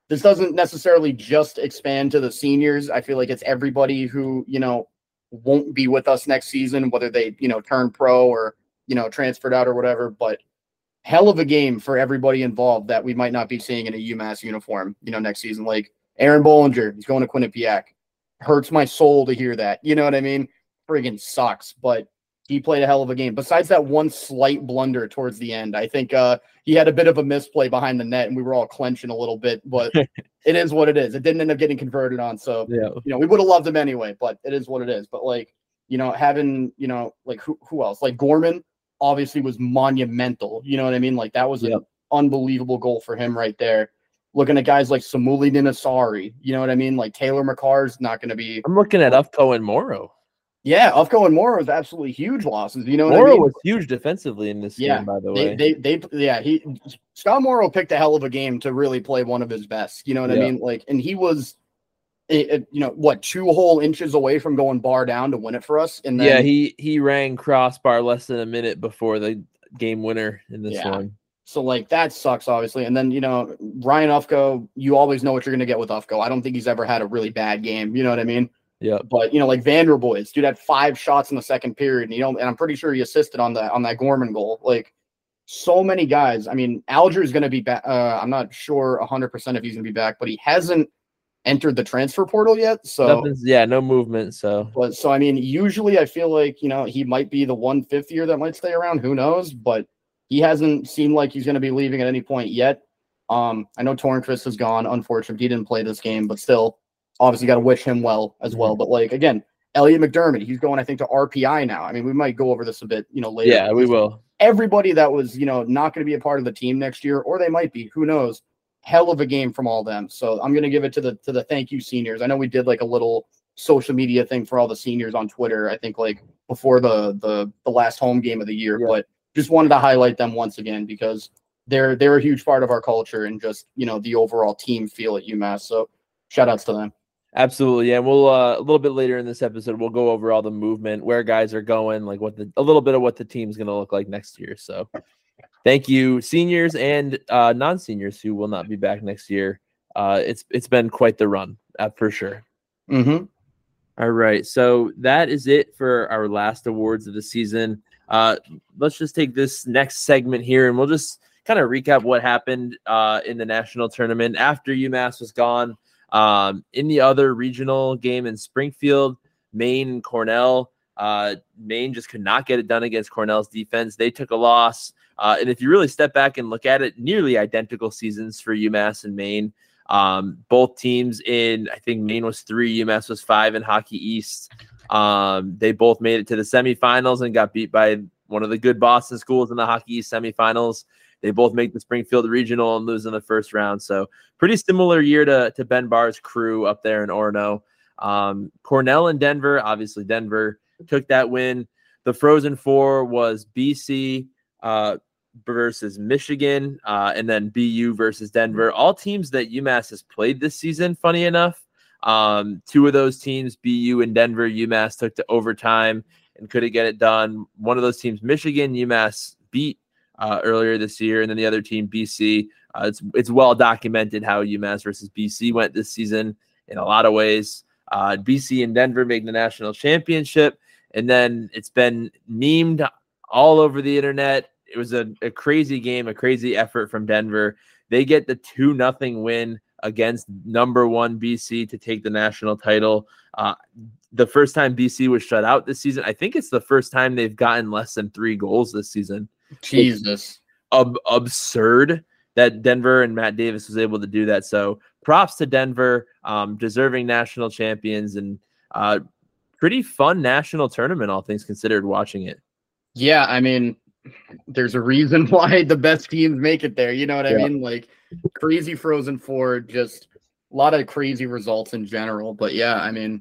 this doesn't necessarily just expand to the seniors. I feel like it's everybody who, you know, won't be with us next season, whether they, you know, turn pro or, you know, transferred out or whatever. But hell of a game for everybody involved that we might not be seeing in a UMass uniform, you know, next season. Like Aaron Bollinger, he's going to Quinnipiac. Hurts my soul to hear that. You know what I mean? Friggin' sucks, but he played a hell of a game. Besides that one slight blunder towards the end, I think uh, he had a bit of a misplay behind the net, and we were all clenching a little bit. But it is what it is. It didn't end up getting converted on, so yeah. you know we would have loved him anyway. But it is what it is. But like you know, having you know like who who else? Like Gorman obviously was monumental. You know what I mean? Like that was yep. an unbelievable goal for him right there. Looking at guys like Samuli Ninasari, you know what I mean? Like Taylor McCarr's not going to be. I'm looking at Ufco and Morrow. Yeah, Ufco and Morrow was absolutely huge losses. You know what Morrow I mean? was huge defensively in this yeah, game, by the they, way. They, they, yeah, he Scott Morrow picked a hell of a game to really play one of his best. You know what yeah. I mean? Like, and he was, it, it, you know, what two whole inches away from going bar down to win it for us. And then, yeah, he he rang crossbar less than a minute before the game winner in this yeah. one. So like that sucks, obviously. And then you know Ryan Ufco, you always know what you're gonna get with Ufco. I don't think he's ever had a really bad game. You know what I mean? Yeah. But you know, like Vanderboys, dude had five shots in the second period, and you know, and I'm pretty sure he assisted on that on that Gorman goal. Like so many guys. I mean, Alger is going to be back. Uh, I'm not sure one hundred percent if he's going to be back, but he hasn't entered the transfer portal yet. So Nothing's, yeah, no movement. So, but so I mean, usually I feel like you know he might be the one fifth year that might stay around. Who knows? But he hasn't seemed like he's going to be leaving at any point yet. Um, I know Tornquist is gone. Unfortunately, he didn't play this game, but still. Obviously, got to wish him well as well. But like again, Elliot McDermott, he's going, I think, to R P I now. I mean, we might go over this a bit, you know, later. Yeah, we will. Everybody that was, you know, not going to be a part of the team next year, or they might be, who knows? Hell of a game from all of them. So I'm going to give it to the to the thank you seniors. I know we did like a little social media thing for all the seniors on Twitter. I think like before the the the last home game of the year, yeah. But just wanted to highlight them once again because they're they're a huge part of our culture and just you know the overall team feel at UMass. So shout outs to them. Absolutely. Yeah. And we'll, uh, a little bit later in this episode, we'll go over all the movement, where guys are going, like what the, a little bit of what the team's going to look like next year. So thank you, seniors and uh, non-seniors who will not be back next year. Uh, it's, it's been quite the run uh, for sure. Mm-hmm. All right. So that is it for our last awards of the season. Uh, let's just take this next segment here and we'll just kind of recap what happened uh, in the national tournament after UMass was gone. Um, in the other regional game in Springfield, Maine and Cornell, uh, Maine just could not get it done against Cornell's defense. They took a loss. Uh, and if you really step back and look at it, nearly identical seasons for UMass and Maine. Um, both teams in, I think Maine was three, UMass was five in Hockey East. Um, they both made it to the semifinals and got beat by one of the good Boston schools in the Hockey East semifinals. They both make the Springfield Regional and lose in the first round. So pretty similar year to, to Ben Barr's crew up there in Orono. Um, Cornell and Denver, obviously Denver took that win. The Frozen Four was B C uh, versus Michigan, uh, and then B U versus Denver. All teams that UMass has played this season, funny enough. Um, two of those teams, B U and Denver, UMass took to overtime and couldn't get it done. One of those teams, Michigan, UMass beat Uh, earlier this year, and then the other team, B C. Uh, it's it's well documented how UMass versus B C went this season in a lot of ways. Uh, B C and Denver made the national championship, and then it's been memed all over the internet. It was a, a crazy game, a crazy effort from Denver. They get the two nothing win against number one B C to take the national title. Uh, the first time B C was shut out this season, I think it's the first time they've gotten less than three goals this season. Jesus. Ab- absurd that Denver and Matt Davis was able to do that. So props to Denver, um, deserving national champions and uh, pretty fun national tournament, all things considered, watching it. Yeah, I mean, there's a reason why the best teams make it there. You know what I yeah. mean? Like crazy Frozen Four, just a lot of crazy results in general. But yeah, I mean,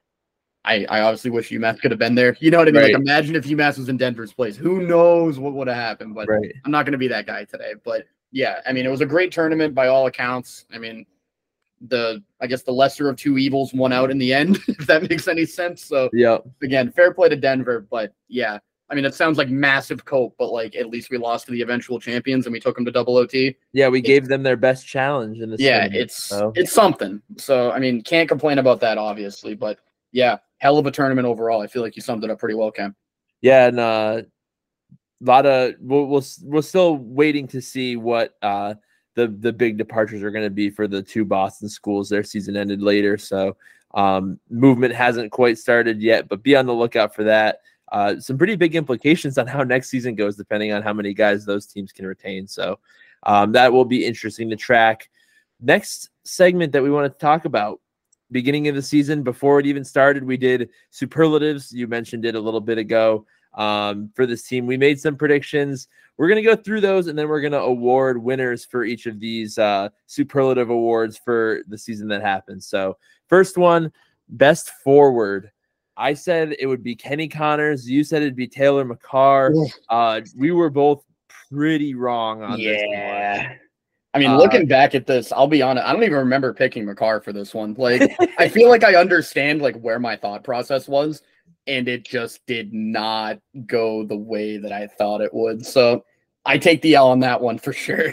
I, I obviously wish UMass could have been there. You know what I mean? Right. Like, imagine if UMass was in Denver's place. Who knows what would have happened? But right. I'm not going to be that guy today. But yeah, I mean, it was a great tournament by all accounts. I mean, the I guess the lesser of two evils won out in the end, if that makes any sense. So yeah, again, fair play to Denver. But yeah, I mean, it sounds like massive cope, but like at least we lost to the eventual champions and we took them to double O T. Yeah, we it's, gave them their best challenge in the yeah, it's so. it's something. So I mean, can't complain about that, obviously, but yeah, hell of a tournament overall. I feel like you summed it up pretty well, Cam. Yeah, and uh, a lot of we'll, we'll we're still waiting to see what uh the the big departures are going to be for the two Boston schools. Their season ended later, so um, movement hasn't quite started yet. But be on the lookout for that. Uh, some pretty big implications on how next season goes, depending on how many guys those teams can retain. So um, that will be interesting to track. Next segment that we want to talk about, beginning of the season, before it even started, we did superlatives. You mentioned it a little bit ago um, for this team. We made some predictions. We're going to go through those, and then we're going to award winners for each of these uh, superlative awards for the season that happened. So first one, best forward. I said it would be Kenny Connors. You said it'd be Taylor McCarr. Uh, we were both pretty wrong on yeah. this one. Yeah. I mean, uh, looking back at this, I'll be honest, I don't even remember picking McCarr for this one. Like, I feel like I understand like where my thought process was, and it just did not go the way that I thought it would. So I take the L on that one for sure.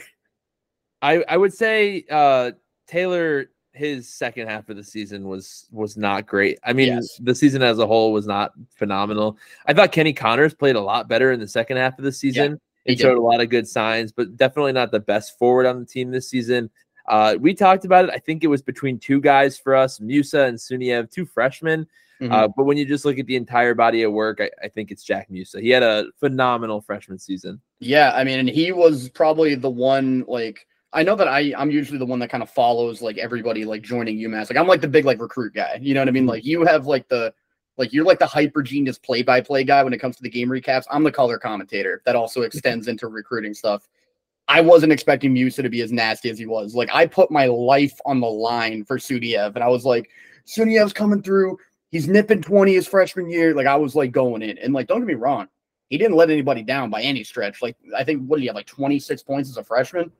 I, I would say uh, Taylor, his second half of the season was was not great. I mean, yes. The season as a whole was not phenomenal. I thought Kenny Connors played a lot better in the second half of the season. Yeah, it showed did. a lot of good signs, but definitely not the best forward on the team this season. Uh, we talked about it. I think it was between two guys for us, Musa and Suniev, two freshmen. Mm-hmm. Uh, but when you just look at the entire body of work, I, I think it's Jack Musa. He had a phenomenal freshman season. Yeah, I mean, and he was probably the one, like, I know that I, I'm usually the one that kind of follows like everybody like joining UMass. Like I'm like the big like recruit guy. You know what I mean? Like you have like the like you're like the hyper genius play by play guy when it comes to the game recaps. I'm the color commentator that also extends into recruiting stuff. I wasn't expecting Musa to be as nasty as he was. Like I put my life on the line for Suniev, and I was like, Suniev's coming through. He's nipping twenty his freshman year. Like I was like going in, and like don't get me wrong, he didn't let anybody down by any stretch. Like I think what did he have like twenty-six points as a freshman?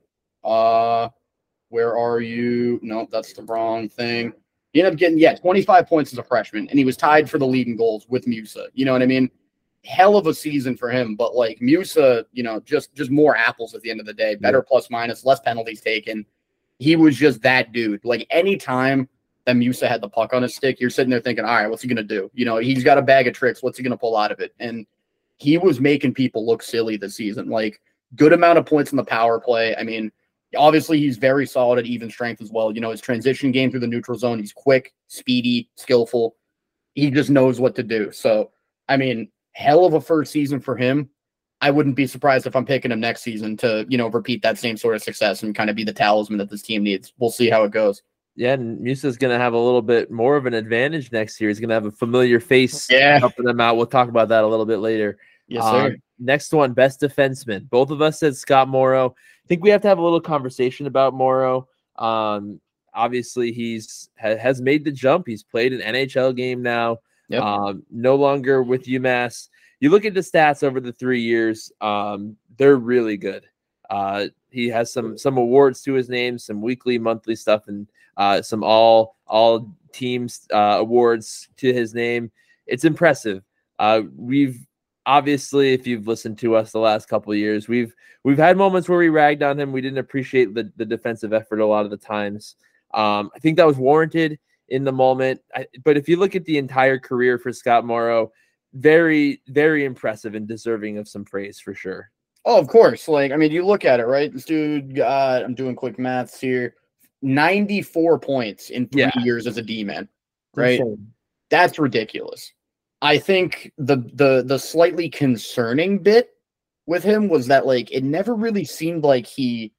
Uh, where are you? No, that's the wrong thing. He ended up getting, yeah, twenty-five points as a freshman, and he was tied for the lead in goals with Musa. You know what I mean? Hell of a season for him, but like Musa, you know, just just more apples at the end of the day. Better yeah. plus minus, less penalties taken. He was just that dude. Like anytime that Musa had the puck on his stick, you're sitting there thinking, all right, what's he gonna do? You know, he's got a bag of tricks. What's he gonna pull out of it? And he was making people look silly this season. Like good amount of points in the power play. I mean, obviously, he's very solid at even strength as well. You know, his transition game through the neutral zone, he's quick, speedy, skillful. He just knows what to do. So, I mean, hell of a first season for him. I wouldn't be surprised if I'm picking him next season to, you know, repeat that same sort of success and kind of be the talisman that this team needs. We'll see how it goes. Yeah, and Musa's going to have a little bit more of an advantage next year. He's going to have a familiar face yeah. helping them out. We'll talk about that a little bit later. Yes, sir. Um, next one, best defenseman. Both of us said Scott Morrow. I think we have to have a little conversation about Morrow. Um, obviously, he's ha, has made the jump. He's played an N H L game now. Yep. Um, no longer with UMass. You look at the stats over the three years; um, they're really good. Uh, he has some some awards to his name, some weekly, monthly stuff, and uh, some all all teams uh, awards to his name. It's impressive. Uh, we've Obviously, if you've listened to us the last couple of years, we've we've had moments where we ragged on him. We didn't appreciate the, the defensive effort a lot of the times. Um, I think that was warranted in the moment. I, but if you look at the entire career for Scott Morrow, very, very impressive and deserving of some praise for sure. Oh, of course. Like, I mean, you look at it, right? This dude got, I'm doing quick maths here, ninety-four points in three yeah. years as a D-man, right? Insane. That's ridiculous. I think the the the slightly concerning bit with him was that like it never really seemed like he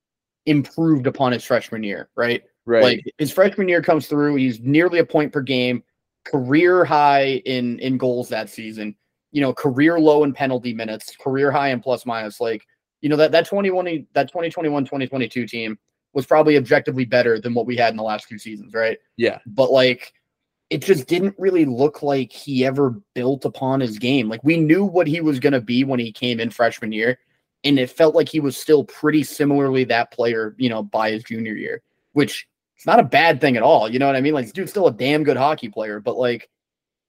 improved upon his freshman year, right? Right. Like his freshman year comes through, he's nearly a point per game, career high in in goals that season, you know, career low in penalty minutes, career high in plus minus. Like, you know, that that twenty-one that twenty twenty-one twenty twenty-two team was probably objectively better than what we had in the last two seasons, right? Yeah. But like it just didn't really look like he ever built upon his game. Like we knew what he was going to be when he came in freshman year, and it felt like he was still pretty similarly that player, you know, by his junior year, which it's not a bad thing at all. You know what I mean? Like this dude's still a damn good hockey player, but like,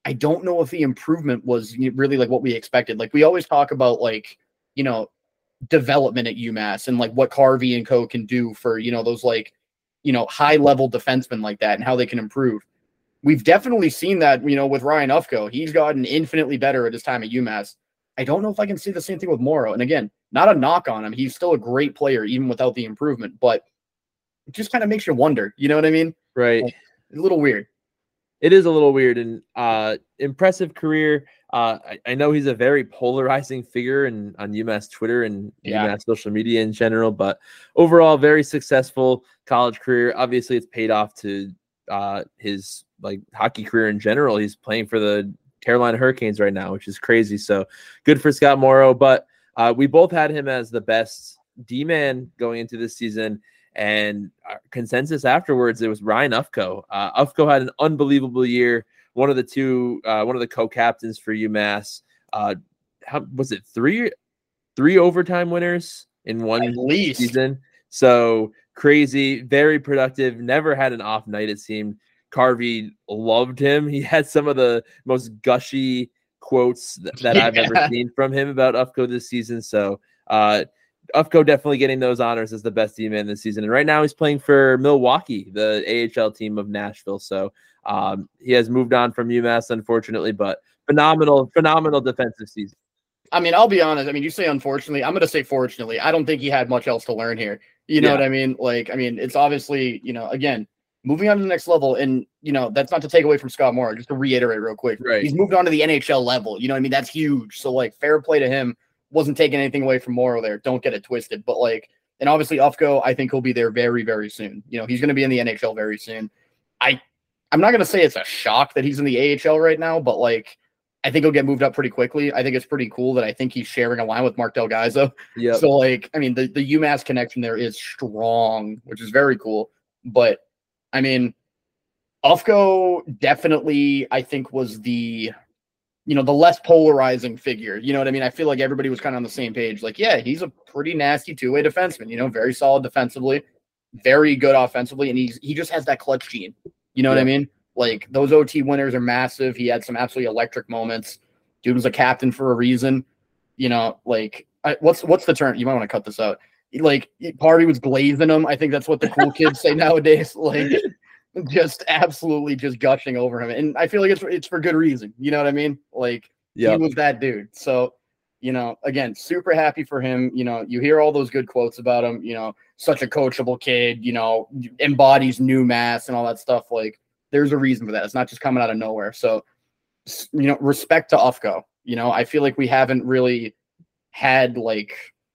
I don't know if the improvement was really like what we expected. Like we always talk about like, you know, development at UMass and like what Carvey and co can do for, you know, those like, you know, high level defensemen like that and how they can improve. We've definitely seen that, you know, with Ryan Ufko. He's gotten infinitely better at his time at UMass. I don't know if I can see the same thing with Morrow. And again, not a knock on him. He's still a great player, even without the improvement, but it just kind of makes you wonder. You know what I mean? Right. Like, a little weird. It is a little weird and uh, impressive career. Uh, I, I know he's a very polarizing figure in, on UMass Twitter and yeah. UMass social media in general, but overall, very successful college career. Obviously, it's paid off to uh, his like hockey career in general. He's playing for the Carolina Hurricanes right now, which is crazy. So good for Scott Morrow. But uh, we both had him as the best D-man going into this season. And our consensus afterwards, it was Ryan Ufko. Uh, Ufko had an unbelievable year. One of the two, uh, one of the co-captains for UMass. Uh, how was it? Three, three overtime winners in one At least. season. So crazy, very productive. Never had an off night. It seemed. Carvey loved him. He had some of the most gushy quotes that, that yeah. I've ever seen from him about Ufko this season. So uh, Ufko definitely getting those honors as the best D-man this season. And right now he's playing for Milwaukee, the A H L team of Nashville. So um, he has moved on from UMass, unfortunately, but phenomenal, phenomenal defensive season. I mean, I'll be honest. I mean, you say unfortunately. I'm going to say fortunately. I don't think he had much else to learn here. You know yeah. what I mean? Like, I mean, it's obviously, you know, again, moving on to the next level, and, you know, that's not to take away from Scott Morrow, just to reiterate real quick. Right. He's moved on to the N H L level. You know what I mean? That's huge. So, like, fair play to him. Wasn't taking anything away from Morrow there. Don't get it twisted. But, like, and obviously Ufko, I think he'll be there very, very soon. You know, he's going to be in the N H L very soon. I, I'm not going to say it's a shock that he's in the A H L right now, but, like, I think he'll get moved up pretty quickly. I think it's pretty cool that I think he's sharing a line with Mark Delgado. Yeah. So, like, I mean, the, the UMass connection there is strong, which is very cool. But, I mean, Ufko definitely, I think, was the, you know, the less polarizing figure. You know what I mean? I feel like everybody was kind of on the same page. Like, yeah, he's a pretty nasty two-way defenseman, you know, very solid defensively, very good offensively, and he's he just has that clutch gene. You know yeah. what I mean? Like, those O T winners are massive. He had some absolutely electric moments. Dude was a captain for a reason. You know, like, I, what's what's the term? You might want to cut this out. Like, Party was glazing him. I think that's what the cool kids say nowadays. Like, just absolutely just gushing over him. And I feel like it's it's for good reason. You know what I mean? Like, yep. he was that dude. So, you know, again, super happy for him. You know, you hear all those good quotes about him, you know, such a coachable kid, you know, embodies new mass and all that stuff. Like, there's a reason for that. It's not just coming out of nowhere. So, you know, respect to Ufko. You know, I feel like we haven't really had, like,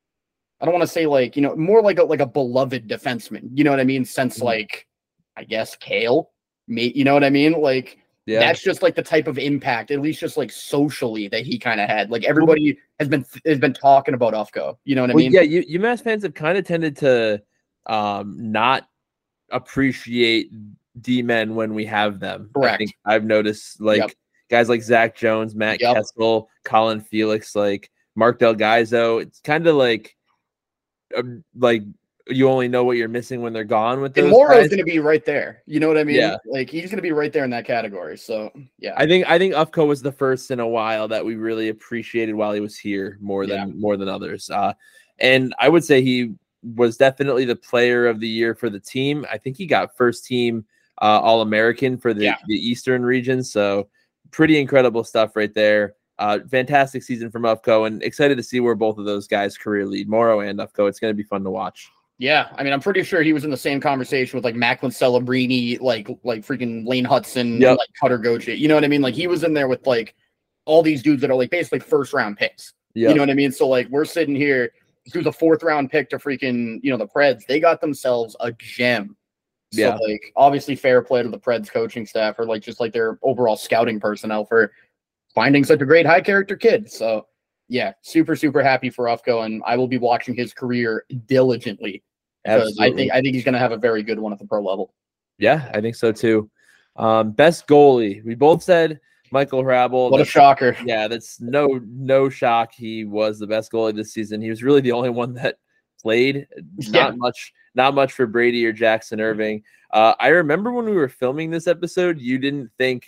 I don't want to say, like, you know, more like a, like a beloved defenseman. You know what I mean? Since, mm-hmm. like, I guess Kale, me, you know what I mean? Like, yeah. that's just like the type of impact, at least just like socially, that he kind of had. Like, everybody has been has been talking about Ufko. You know what I well, mean? Yeah, you, UMass fans have kind of tended to um, not appreciate D-men when we have them. Correct. I think I've noticed, like, yep. guys like Zach Jones, Matt yep. Kessel, Colin Felix, like Mark Delgado. It's kind of like, um, like. You only know what you're missing when they're gone with those. And Morrow's going to be right there. You know what I mean? Yeah. Like, he's going to be right there in that category. So, yeah. I think I think Ufko was the first in a while that we really appreciated while he was here more than yeah. more than others. Uh, and I would say he was definitely the player of the year for the team. I think he got first team uh, All-American for the, yeah. the Eastern region. So pretty incredible stuff right there. Uh, fantastic season from Ufko, and excited to see where both of those guys career lead, Morrow and Ufko. It's going to be fun to watch. Yeah, I mean, I'm pretty sure he was in the same conversation with like Macklin Celebrini, like like freaking Lane Hudson, yep. and, like Cutter Goche. You know what I mean? Like, he was in there with like all these dudes that are like basically first round picks. Yep. You know what I mean? So like, we're sitting here, who's a fourth round pick to freaking, you know, the Preds. They got themselves a gem. So yeah. like, obviously fair play to the Preds coaching staff, or like just like their overall scouting personnel for finding such a great high character kid. So yeah, super, super happy for Ufko, and I will be watching his career diligently. Because I think I think he's going to have a very good one at the pro level. Yeah, I think so too. Um, best goalie. We both said Michael Hrabal. What a shocker. Yeah, that's no no shock. He was the best goalie this season. He was really the only one that played. Not yeah. much, not much for Brady or Jackson Irving. Uh, I remember when we were filming this episode, you didn't think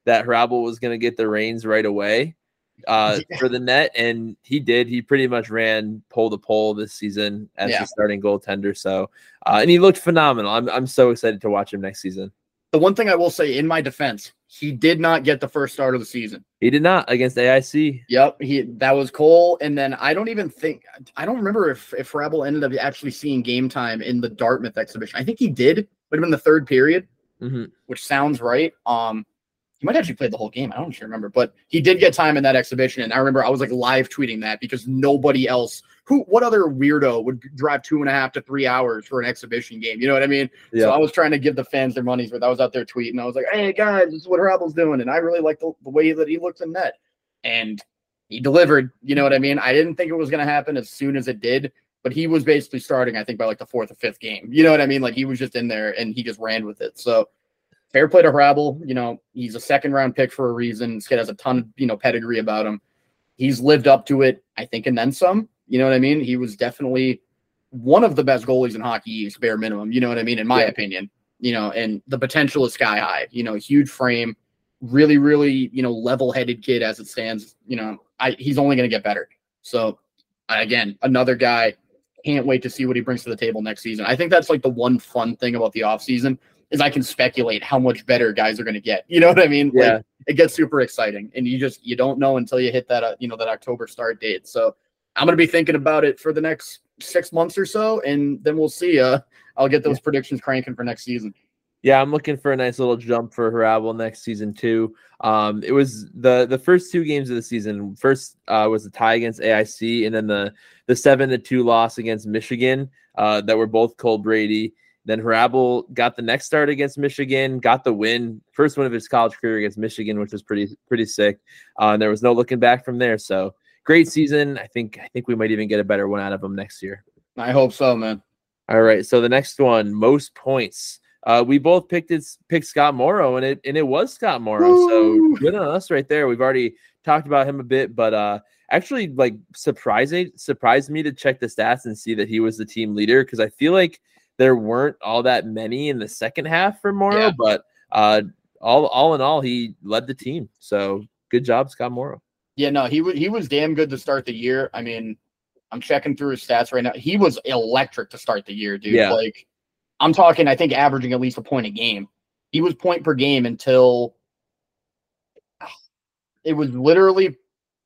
that Hrabal was going to get the reins right away uh, Yeah. for the net, and he did. He pretty much ran pole to pole this season as Yeah. the starting goaltender. So, uh, and he looked phenomenal. I'm I'm so excited to watch him next season. The one thing I will say in my defense, he did not get the first start of the season. He did not against A I C. Yep, he that was Cole, and then I don't even think I don't remember if if Hrabal ended up actually seeing game time in the Dartmouth exhibition. I think he did, but in the third period, Mm-hmm. which sounds right. Um, he might actually play the whole game. I don't sure remember, but he did get time in that exhibition, and I remember I was like live tweeting that because nobody else, who, what other weirdo would drive two and a half to three hours for an exhibition game? You know what I mean? Yeah. So I was trying to give the fans their money's worth. I was out there tweeting. I was like, "Hey guys, this is what Hrabal's doing," and I really like the, the way that he looks in net, and he delivered. You know what I mean? I didn't think it was going to happen as soon as it did, but he was basically starting, I think, by like the fourth or fifth game. You know what I mean? Like he was just in there and he just ran with it. So fair play to Hrabal. You know, he's a second round pick for a reason. This kid has a ton of, you know, pedigree about him. He's lived up to it, I think, and then some. You know what I mean? He was definitely one of the best goalies in Hockey East, bare minimum. You know what I mean? In my Yeah. opinion, you know, and the potential is sky high. You know, huge frame, really, really, you know, level headed kid as it stands. You know, I he's only going to get better. So, again, another guy. Can't wait to see what he brings to the table next season. I think that's like the one fun thing about the offseason is I can speculate how much better guys are going to get. You know what I mean? Yeah. Like, it gets super exciting, and you just you don't know until you hit that uh, you know that October start date. So I'm going to be thinking about it for the next six months or so, and then we'll see. Uh, I'll get those yeah. predictions cranking for next season. Yeah, I'm looking for a nice little jump for Hrabal next season too. Um, it was the the first two games of the season. First uh, was the tie against A I C, and then the the seven to two loss against Michigan uh, that were both Cole Brady. Then Hrabal got the next start against Michigan, got the win, first win of his college career against Michigan, which was pretty pretty sick. Uh, and there was no looking back from there. So great season. I think I think we might even get a better one out of him next year. I hope so, man. All right. So the next one, most points. Uh, we both picked it, picked Scott Morrow, and it and it was Scott Morrow. Woo! So good on us right there. We've already talked about him a bit, but uh, actually, like surprising surprised me to check the stats and see that he was the team leader because I feel like there weren't all that many in the second half for Morrow, yeah. but uh, all all in all, he led the team. So good job, Scott Morrow. Yeah, no, he was he was damn good to start the year. I mean, I'm checking through his stats right now. He was electric to start the year, dude. Yeah. Like. I'm talking, I think, averaging at least a point a game. He was point per game until it was literally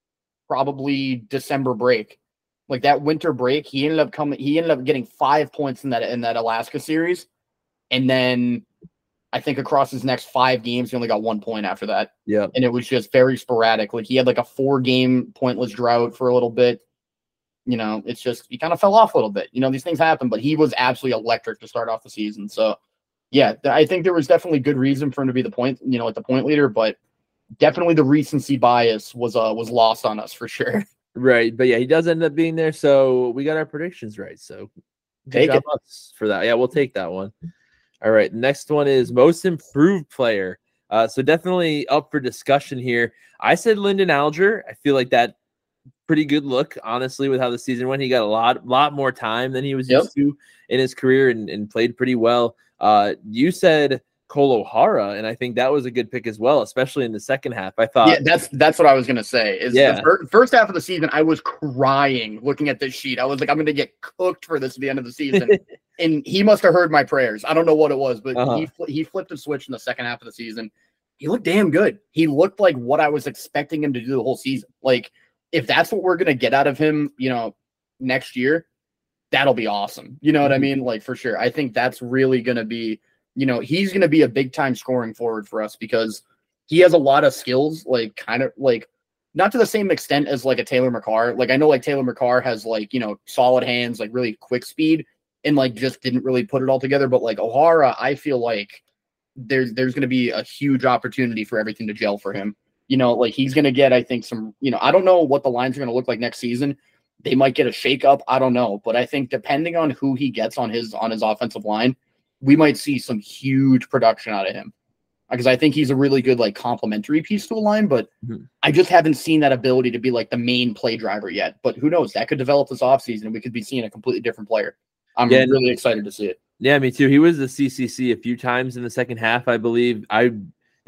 probably December break. Like that winter break, he ended up coming, he ended up getting five points in that in that Alaska series. And then I think across his next five games, he only got one point after that. Yeah. And it was just very sporadic. Like he had like a four game pointless drought for a little bit. You know, it's just he kind of fell off a little bit. You know, these things happen, but he was absolutely electric to start off the season. So, yeah, I think there was definitely good reason for him to be the point, you know, like the point leader, but definitely the recency bias was uh was lost on us for sure. Right, but yeah, he does end up being there, so we got our predictions right. So, good take job it us for that. Yeah, we'll take that one. All right, next one is most improved player. Uh, so definitely up for discussion here. I said Lyndon Alger. I feel like that. Pretty good look, honestly, with how the season went. He got a lot, lot more time than he was yep. used to in his career and, and played pretty well. Uh, you said Cole O'Hara, and I think that was a good pick as well, especially in the second half. I thought, yeah, that's that's what I was gonna say. Is yeah. the fir- first half of the season, I was crying looking at this sheet. I was like, I'm gonna get cooked for this at the end of the season, and he must have heard my prayers. I don't know what it was, but uh-huh. he fl- he flipped a switch in the second half of the season. He looked damn good. He looked like what I was expecting him to do the whole season, like. If that's what we're going to get out of him, you know, next year, that'll be awesome. You know mm-hmm. what I mean? Like, for sure. I think that's really going to be, you know, he's going to be a big time scoring forward for us because he has a lot of skills, like kind of like not to the same extent as like a Taylor McCarr. Like, I know like Taylor McCarr has like, you know, solid hands, like really quick speed and like just didn't really put it all together. But like O'Hara, I feel like there's, there's going to be a huge opportunity for everything to gel for him. You know, like he's going to get, I think, some, you know, I don't know what the lines are going to look like next season. They might get a shakeup. I don't know. But I think depending on who he gets on his on his offensive line, we might see some huge production out of him. Because I think he's a really good, like, complementary piece to a line. But mm-hmm. I just haven't seen that ability to be, like, the main play driver yet. But who knows? That could develop this offseason and we could be seeing a completely different player. I'm yeah, really excited to see it. Yeah, me too. He was the C C C a few times in the second half, I believe. I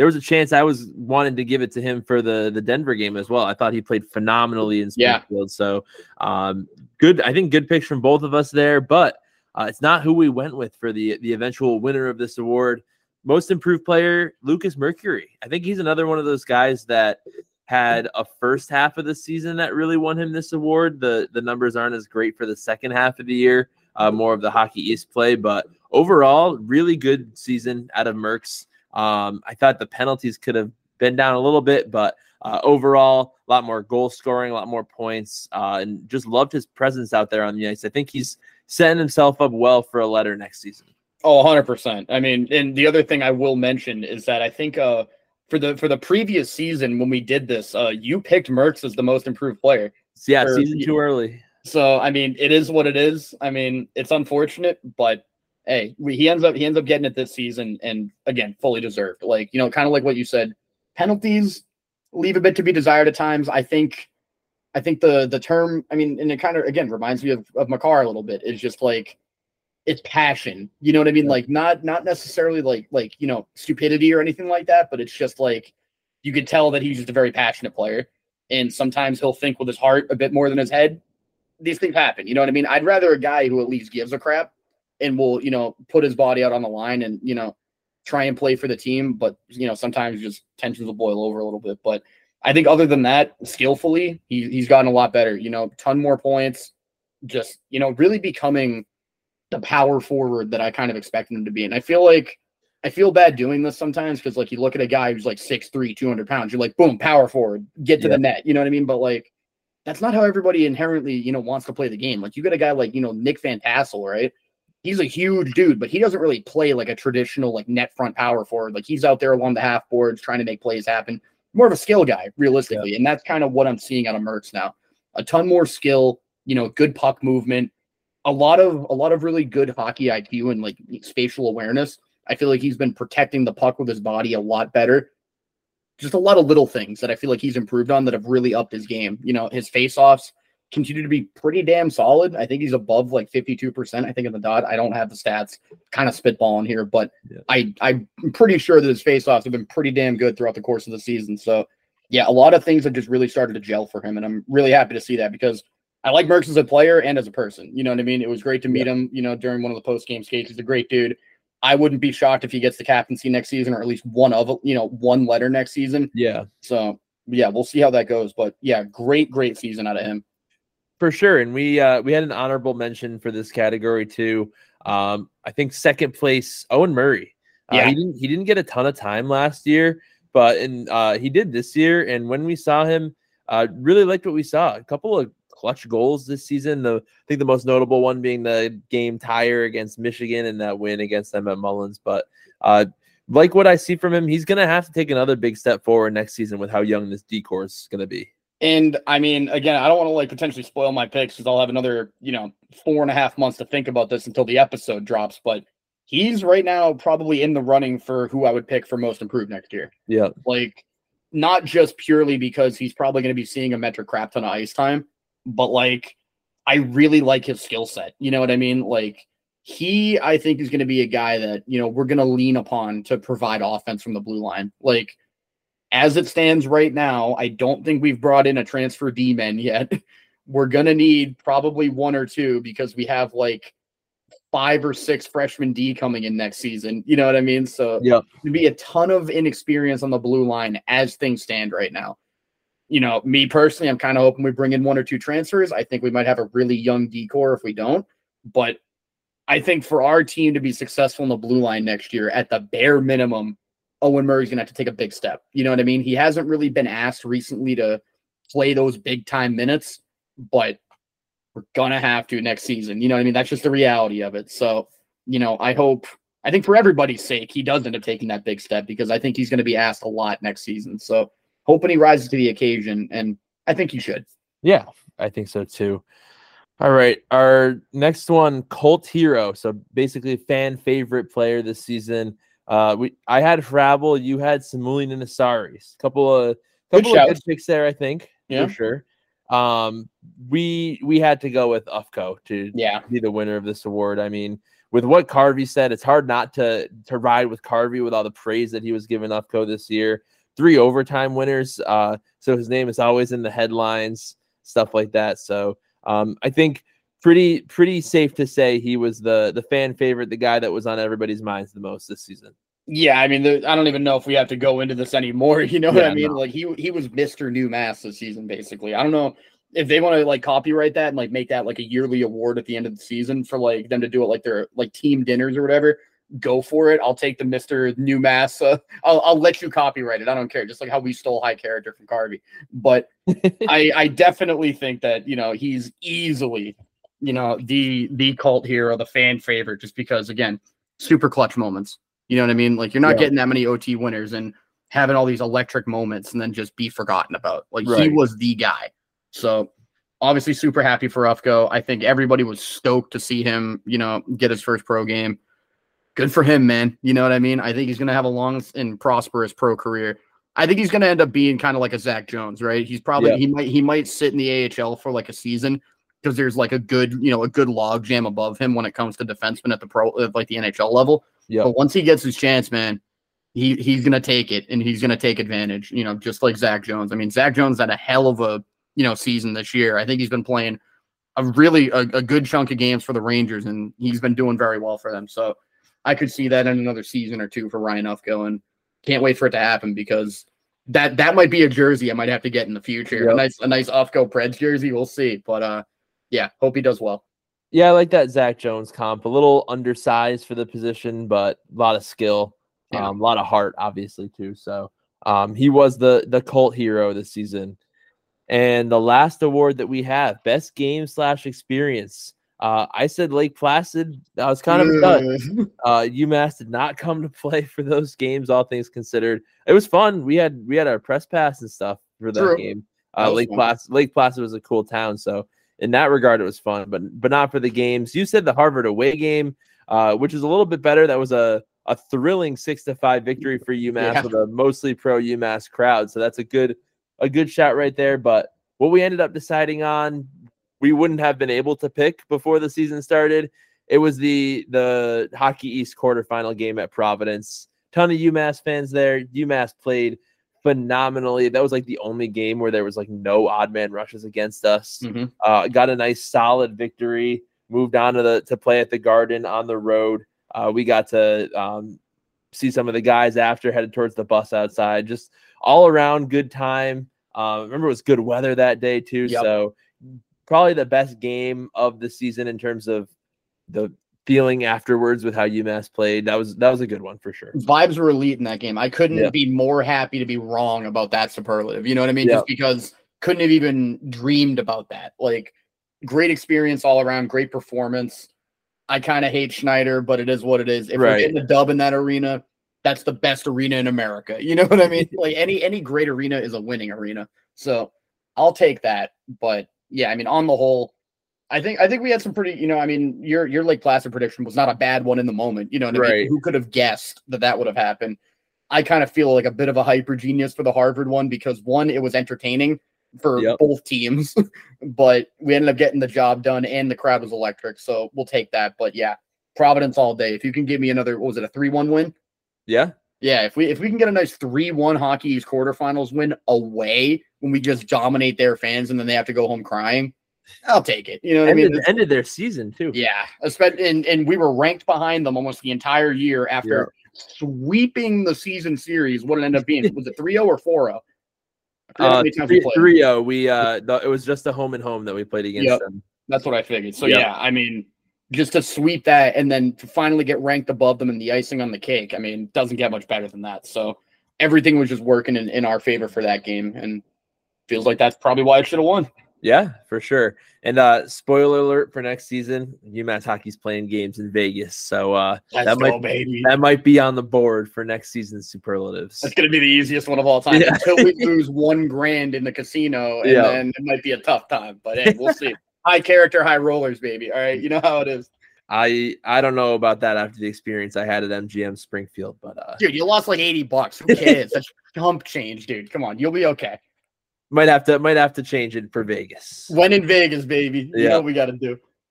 there was a chance I was wanting to give it to him for the, the Denver game as well. I thought he played phenomenally in Springfield. Yeah. So um, good. I think good picks from both of us there, but uh, it's not who we went with for the, the eventual winner of this award. Most improved player, Lucas Mercury. I think he's another one of those guys that had a first half of the season that really won him this award. The the numbers aren't as great for the second half of the year, uh, more of the Hockey East play, but overall, really good season out of Merckx. Um, I thought the penalties could have been down a little bit, but uh, overall, a lot more goal scoring, a lot more points, uh, and just loved his presence out there on the ice. I think he's setting himself up well for a letter next season. Oh, one hundred percent. I mean, and the other thing I will mention is that I think uh, – For the for the previous season when we did this, uh, you picked Merckx as the most improved player. Yeah, for, season too early. So I mean, it is what it is. I mean, it's unfortunate, but hey, we, he ends up he ends up getting it this season, and again, fully deserved. Like you know, kind of like what you said, penalties leave a bit to be desired at times. I think, I think the the term, I mean, and it kind of again reminds me of of Makar a little bit. It's just like. It's passion, you know what I mean? Yeah. Like not, not necessarily like, like, you know, stupidity or anything like that, but it's just like, you could tell that he's just a very passionate player. And sometimes he'll think with his heart a bit more than his head. These things happen. You know what I mean? I'd rather a guy who at least gives a crap and will, you know, put his body out on the line and, you know, try and play for the team. But, you know, sometimes just tensions will boil over a little bit. But I think other than that, skillfully, he, he's gotten a lot better, you know, ton more points, just, you know, really becoming the power forward that I kind of expected him to be. And I feel like I feel bad doing this sometimes because like you look at a guy who's like six three, two hundred pounds, you're like, boom, power forward, get to yeah. the net. You know what I mean? But like, that's not how everybody inherently, you know, wants to play the game. Like you got a guy like, you know, Nick Van Tassel, right? He's a huge dude, but he doesn't really play like a traditional like net front power forward. Like he's out there along the half boards trying to make plays happen. More of a skill guy, realistically. Yeah. And that's kind of what I'm seeing out of Merckx now. A ton more skill, you know, good puck movement. A lot of a lot of really good hockey I Q and like spatial awareness. I feel like he's been protecting the puck with his body a lot better. Just a lot of little things that I feel like he's improved on that have really upped his game. You know, his face-offs continue to be pretty damn solid. I think he's above like fifty-two percent, I think, in the dot. I don't have the stats, kind of spitballing here, but yeah. I, I'm pretty sure that his face-offs have been pretty damn good throughout the course of the season. So, yeah, a lot of things have just really started to gel for him, and I'm really happy to see that because I like Merckx as a player and as a person. You know what I mean? It was great to meet yeah. him, you know, during one of the post-game skates. He's a great dude. I wouldn't be shocked if he gets the captaincy next season or at least one of, you know, one letter next season. Yeah. So, yeah, we'll see how that goes. But, yeah, great, great season out of him. For sure. And we uh, we had an honorable mention for this category, too. Um, I think second place, Owen Murray. Uh, yeah. He didn't, he didn't get a ton of time last year, but in, uh, he did this year. And when we saw him, uh, really liked what we saw. A couple of clutch goals this season. The I think the most notable one being the game tire against Michigan and that win against them at Mullins. But uh, like what I see from him, he's going to have to take another big step forward next season with how young this D-core is going to be. And I mean, again, I don't want to like potentially spoil my picks because I'll have another, you know, four and a half months to think about this until the episode drops. But he's right now probably in the running for who I would pick for most improved next year. Yeah. Like not just purely because he's probably going to be seeing a metric crap ton of ice time, but like, I really like his skill set. You know what I mean? Like he, I think is going to be a guy that, you know, we're going to lean upon to provide offense from the blue line. Like as it stands right now, I don't think we've brought in a transfer D-man yet. We're going to need probably one or two because we have like five or six freshman D coming in next season. You know what I mean? So yeah, there'd be a ton of inexperience on the blue line as things stand right now. You know, me personally, I'm kind of hoping we bring in one or two transfers. I think we might have a really young D-core if we don't. But I think for our team to be successful in the blue line next year, at the bare minimum, Owen Murray's going to have to take a big step. You know what I mean? He hasn't really been asked recently to play those big-time minutes, but we're going to have to next season. You know what I mean? That's just the reality of it. So, you know, I hope, I think for everybody's sake, he does end up taking that big step because I think he's going to be asked a lot next season. So, hoping he rises to the occasion, and I think he should. Yeah, I think so too. All right, our next one, Colt Hero. So basically, fan favorite player this season. Uh, we I had Frabel, you had Samuli Ninasari. Couple of couple good of good picks there, I think. Yeah, for sure. Um, we we had to go with Ufko to yeah. be the winner of this award. I mean, with what Carvey said, it's hard not to to ride with Carvey with all the praise that he was giving Ufco this year. Three overtime winners, uh, so his name is always in the headlines, stuff like that. So um, I think pretty pretty safe to say he was the the fan favorite, the guy that was on everybody's minds the most this season. Yeah, I mean, the, I don't even know if we have to go into this anymore. You know what Yeah, I mean? no. Like he he was Mister New Mass this season, basically. I don't know if they want to like copyright that and like make that like a yearly award at the end of the season for like them to do it like their like team dinners or whatever. Go for it. I'll take the Mister New Mass. Uh, I'll I'll let you copyright it. I don't care. Just like how we stole high character from Carvey. But I I definitely think that, you know, he's easily, you know, the the cult hero, the fan favorite, just because, again, super clutch moments. You know what I mean? Like, you're not Yeah. getting that many O T winners and having all these electric moments and then just be forgotten about. Like, he Right. was the guy. So obviously super happy for Ufco. I think everybody was stoked to see him, you know, get his first pro game. Good for him, man. You know what I mean? I think he's going to have a long and prosperous pro career. I think he's going to end up being kind of like a Zach Jones, right? He's probably, Yeah. he might, he might sit in the A H L for like a season because there's like a good, you know, a good log jam above him when it comes to defensemen at the pro, at like the N H L level. Yeah. But once he gets his chance, man, he he's going to take it and he's going to take advantage, you know, just like Zach Jones. I mean, Zach Jones had a hell of a, you know, season this year. I think he's been playing a really, a, a good chunk of games for the Rangers and he's been doing very well for them. So I could see that in another season or two for Ryan Ufco, and can't wait for it to happen because that that might be a jersey I might have to get in the future. Yep. A nice a nice Ufco Preds jersey. We'll see. But uh yeah, hope he does well. Yeah, I like that Zach Jones comp. A little undersized for the position, but a lot of skill, Yeah. um, a lot of heart, obviously, too. So um, he was the the cult hero this season. And the last award that we have, best game slash experience. Uh, I said Lake Placid. I was kind of a dud. Uh, UMass did not come to play for those games, all things considered. It was fun. We had we had our press pass and stuff for that True. game. That Uh, was Lake fun. Placid, Lake Placid was a cool town, so in that regard, it was fun. But but not for the games. You said the Harvard away game, uh, which is a little bit better. That was a a thrilling six to five victory for UMass Yeah. with a mostly pro UMass crowd. So that's a good a good shot right there. But what we ended up deciding on, we wouldn't have been able to pick before the season started. It was the the Hockey East quarterfinal game at Providence. Ton of UMass fans there. UMass played phenomenally. That was like the only game where there was like no odd man rushes against us. Mm-hmm. Uh, got a nice solid victory. Moved on to the to play at the Garden on the road. Uh, we got to um, see some of the guys after, headed towards the bus outside. Just all around good time. Uh, remember, it was good weather that day too. Yep. So probably the best game of the season in terms of the feeling afterwards with how UMass played. That was that was a good one for sure. Vibes were elite in that game. I couldn't Yeah. be more happy to be wrong about that superlative. You know what I mean? Yeah. Just because couldn't have even dreamed about that. Like, great experience all around, great performance. I kind of hate Schneider, but it is what it is. If we're Right. getting a dub in that arena, that's the best arena in America. You know what I mean? Like, any any great arena is a winning arena. So I'll take that. But yeah, I mean, on the whole, I think I think we had some pretty, you know, I mean, your your Lake Placid prediction was not a bad one in the moment. You know what I Right. mean? Who could have guessed that that would have happened? I kind of feel like a bit of a hyper genius for the Harvard one because, one, it was entertaining for Yep. both teams, but we ended up getting the job done and the crowd was electric. So we'll take that. But yeah, Providence all day. If you can give me another, what was it, a three one win? Yeah. Yeah, if we if we can get a nice three one Hockey East quarterfinals win away when we just dominate their fans and then they have to go home crying, I'll take it. You know what Ended, I mean? It's- ended their season too. yeah, especially and, and we were ranked behind them almost the entire year after sweeping the season series. What it ended up being, was it three oh or four oh? Uh, three oh. We uh, the, it was just a home and home that we played against Yep. them. That's what I figured. So Yep. yeah, I mean, just to sweep that and then to finally get ranked above them and the icing on the cake, I mean, doesn't get much better than that. So everything was just working in, in our favor for that game, and feels like that's probably why it should have won. Yeah, for sure. And uh, spoiler alert for next season, UMass hockey's playing games in Vegas, so uh, Let's that go, might baby. that might be on the board for next season's superlatives. That's going to be the easiest one of all time Yeah. until we lose one grand in the casino, and Yeah. then it might be a tough time. But hey, we'll see. High character, high rollers, baby. All right, you know how it is. I I don't know about that after the experience I had at M G M Springfield, but uh, Dude, you lost like eighty bucks. Who cares? That's chump change, dude. Come on, you'll be okay. might have to might have to change it for Vegas. When in Vegas, baby. You Yeah. know what we got to do.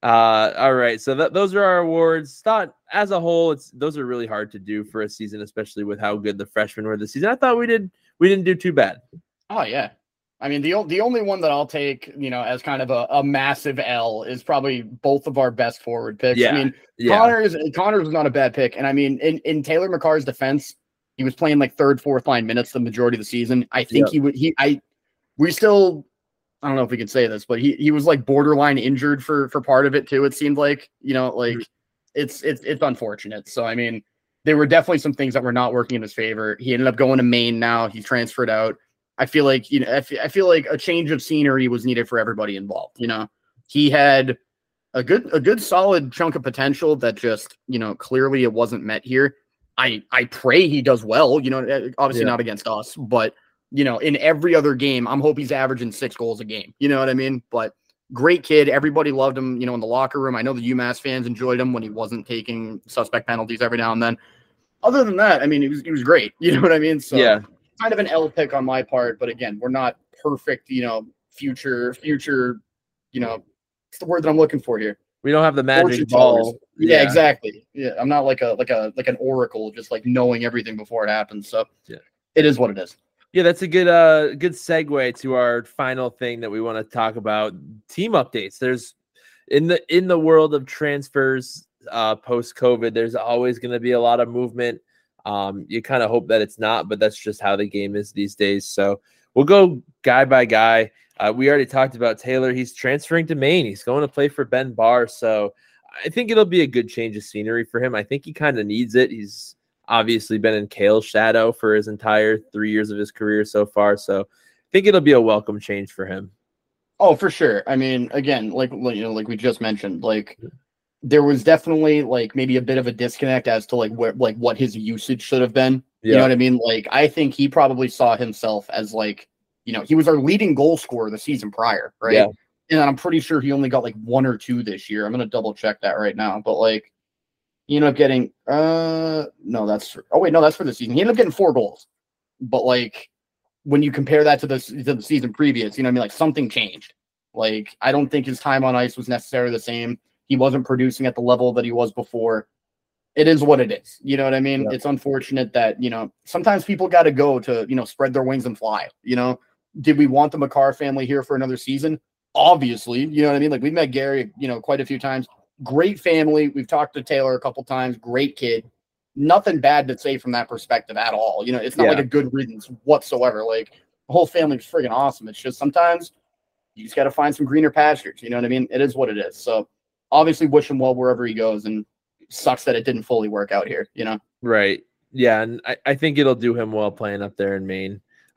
Uh, all right, so th- those are our awards. Thought as a whole, it's those are really hard to do for a season, especially with how good the freshmen were this season. I thought we did we didn't do too bad. Oh yeah, I mean the the only one that I'll take, you know, as kind of a, a massive L is probably both of our best forward picks. Yeah, I mean, yeah. Connors Connors was not a bad pick, and I mean in in Taylor McCarr's defense, he was playing like third, fourth line minutes the majority of the season. I think Yep. he would he I we still. I don't know if we can say this, but he, he was like borderline injured for, for part of it too. It seemed like, you know, like mm-hmm. it's, it's, it's unfortunate. So, I mean, there were definitely some things that were not working in his favor. He ended up going to Maine. Now he's transferred out. I feel like, you know, I, f- I feel like a change of scenery was needed for everybody involved. You know, he had a good, a good solid chunk of potential that just, you know, clearly it wasn't met here. I, I pray he does well, you know, obviously yeah. not against us, but you know, in every other game, I'm hoping he's averaging six goals a game. You know what I mean? But great kid. Everybody loved him, you know, in the locker room. I know the UMass fans enjoyed him when he wasn't taking suspect penalties every now and then. Other than that, I mean, he was, he was great. You know what I mean? So yeah, kind of an L pick on my part. But again, we're not perfect, you know, future, future, you know, what's the word that I'm looking for here? We don't have the magic ball. Yeah, yeah, exactly. Yeah. I'm not like a, like a, like an oracle, just like knowing everything before it happens. So yeah, it is what it is. Yeah, that's a good uh good segue to our final thing that we want to talk about, team updates. There's in the in the world of transfers uh post COVID, there's always going to be a lot of movement. Um you kind of hope that it's not, but that's just how the game is these days. So we'll go guy by guy. Uh, we already talked about Taylor. He's transferring to Maine. He's going to play for Ben Barr. So I think it'll be a good change of scenery for him. I think he kind of needs it. He's obviously been in Cale's shadow for his entire three years of his career so far. So I think it'll be a welcome change for him. Oh, for sure. I mean, again, like, you know, like we just mentioned, like there was definitely like maybe a bit of a disconnect as to like where, like what his usage should have been. Yeah. You know what I mean? Like, I think he probably saw himself as like, you know, he was our leading goal scorer the season prior. Right. Yeah. And I'm pretty sure he only got like one or two this year. I'm going to double check that right now. But like, he ended up getting, uh, no, that's, for, oh wait, no, that's for the season. He ended up getting four goals. But like, when you compare that to the, to the season previous, you know what I mean? Like something changed. Like, I don't think his time on ice was necessarily the same. He wasn't producing at the level that he was before. It is what it is. You know what I mean? Yep. It's unfortunate that, you know, sometimes people got to go to, you know, spread their wings and fly. You know, did we want the McCarr family here for another season? Obviously, you know what I mean? Like, we've met Gary, you know, quite a few times. Great family. We've talked to Taylor a couple times. Great kid. Nothing bad to say from that perspective at all. You know, it's not yeah. like a good riddance whatsoever. Like, the whole family's friggin' awesome. It's just sometimes you just got to find some greener pastures. You know what I mean? It is what it is. So obviously wish him well wherever he goes, and sucks that it didn't fully work out here, you know? Right. Yeah. And I, I think it'll do him well playing up there in Maine.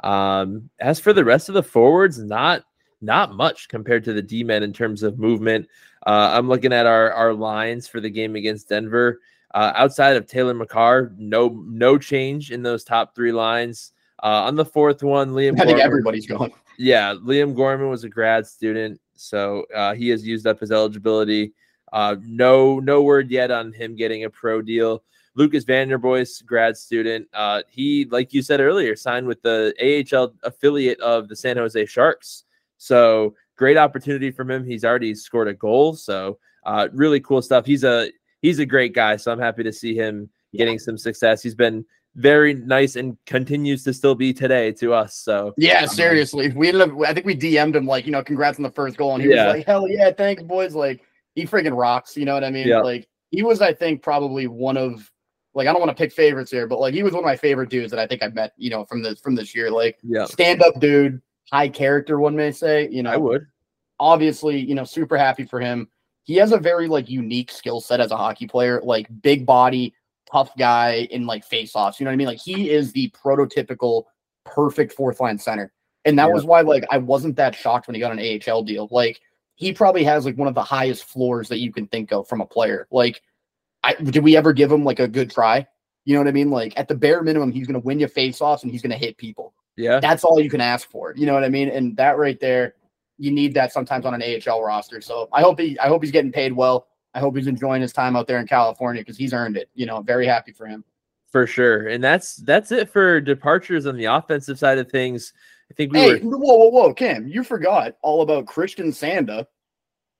Um, as for the rest of the forwards, not not much compared to the D-men in terms of movement. Uh, I'm looking at our, our lines for the game against Denver. Uh, outside of Taylor McCarr, no no change in those top three lines. Uh, on the fourth one, Liam I think Gorman, everybody's going. Yeah, Liam Gorman was a grad student, so uh, he has used up his eligibility. Uh, no no word yet on him getting a pro deal. Lucas Vanderboys, grad student. Uh, he, like you said earlier, signed with the A H L affiliate of the San Jose Sharks. So great opportunity from him. He's already scored a goal. So uh, really cool stuff. He's a he's a great guy. So I'm happy to see him getting some success. He's been very nice and continues to still be today to us. So yeah, seriously, um, we ended up. I think we D M'd him like, you know, congrats on the first goal, and he yeah. was like, hell yeah, thanks boys. Like, he freaking rocks. You know what I mean? Yeah. Like, he was, I think, probably one of. Like, I don't want to pick favorites here, but like, he was one of my favorite dudes that I think I met, you know, from this from this year. Like, yeah. stand up dude, high character, one may say. You know, I would obviously, you know, super happy for him. He has a very like unique skill set as a hockey player, like big body, tough guy in like face-offs. You know what I mean? Like, he is the prototypical perfect fourth line center, and that yeah. was why like I wasn't that shocked when he got an A H L deal. Like, he probably has like one of the highest floors that you can think of from a player. Like. I, did we ever give him like a good try? You know what I mean? Like, at the bare minimum, he's going to win you face-offs and he's going to hit people. Yeah. That's all you can ask for. You know what I mean? And that right there, you need that sometimes on an A H L roster. So I hope he, I hope he's getting paid well. I hope he's enjoying his time out there in California because he's earned it. You know, very happy for him. For sure. And that's, that's it for departures on the offensive side of things. I think we hey, were. Whoa, whoa, whoa, Cam, you forgot all about Christian Sanda.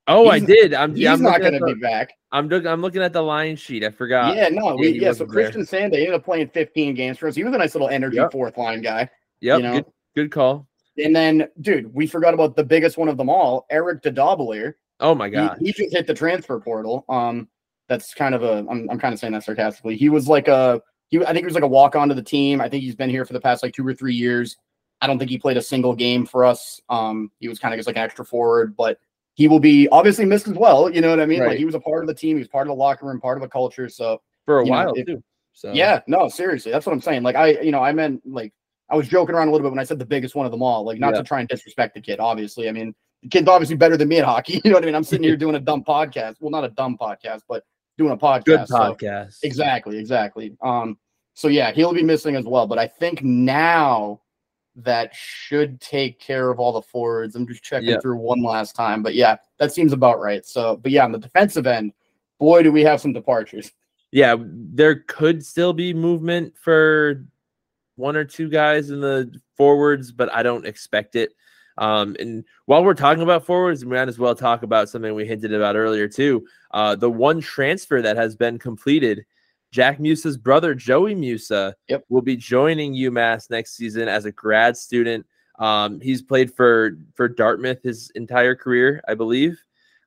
Oh, He's, I did. I'm, he's yeah, I'm not going to the, be back. I'm, I'm looking at the line sheet. I forgot. Yeah, no, we, yeah. yeah. So Christian Sande ended up playing fifteen games for us. He was a nice little energy Yep. fourth line guy. Yep. You know? Good, good call. And then, dude, we forgot about the biggest one of them all, Eric Dadabalier. Oh my He, god. he just hit the transfer portal. Um, that's kind of a. I'm, I'm kind of saying that sarcastically. He was like a. He, I think he was like a walk on to the team. I think he's been here for the past like two or three years. I don't think he played a single game for us. Um, he was kind of just like an extra forward, but he will be obviously missed as well. You know what I mean? Right. Like he was a part of the team. He was part of the locker room, part of the culture. So for a you while know, if, too. So yeah, no, seriously, that's what I'm saying. Like I, you know, I meant like I was joking around a little bit when I said the biggest one of them all. Like not yeah. to try and disrespect the kid. Obviously, I mean the kid's obviously better than me at hockey. You know what I mean? I'm sitting here doing a dumb podcast. Well, not a dumb podcast, but doing a podcast. Good podcast. So, exactly, exactly. Um, so yeah, he'll be missing as well. But I think now that should take care of all the forwards. I'm just checking yep. through one last time. But yeah, that seems about right. So, but yeah, on the defensive end, boy, do we have some departures. Yeah, there could still be movement for one or two guys in the forwards, but I don't expect it. Um, and while we're talking about forwards, we might as well talk about something we hinted about earlier too. Uh, the one transfer that has been completed, Jack Musa's brother, Joey Musa, yep. will be joining UMass next season as a grad student. Um, he's played for, for Dartmouth his entire career, I believe.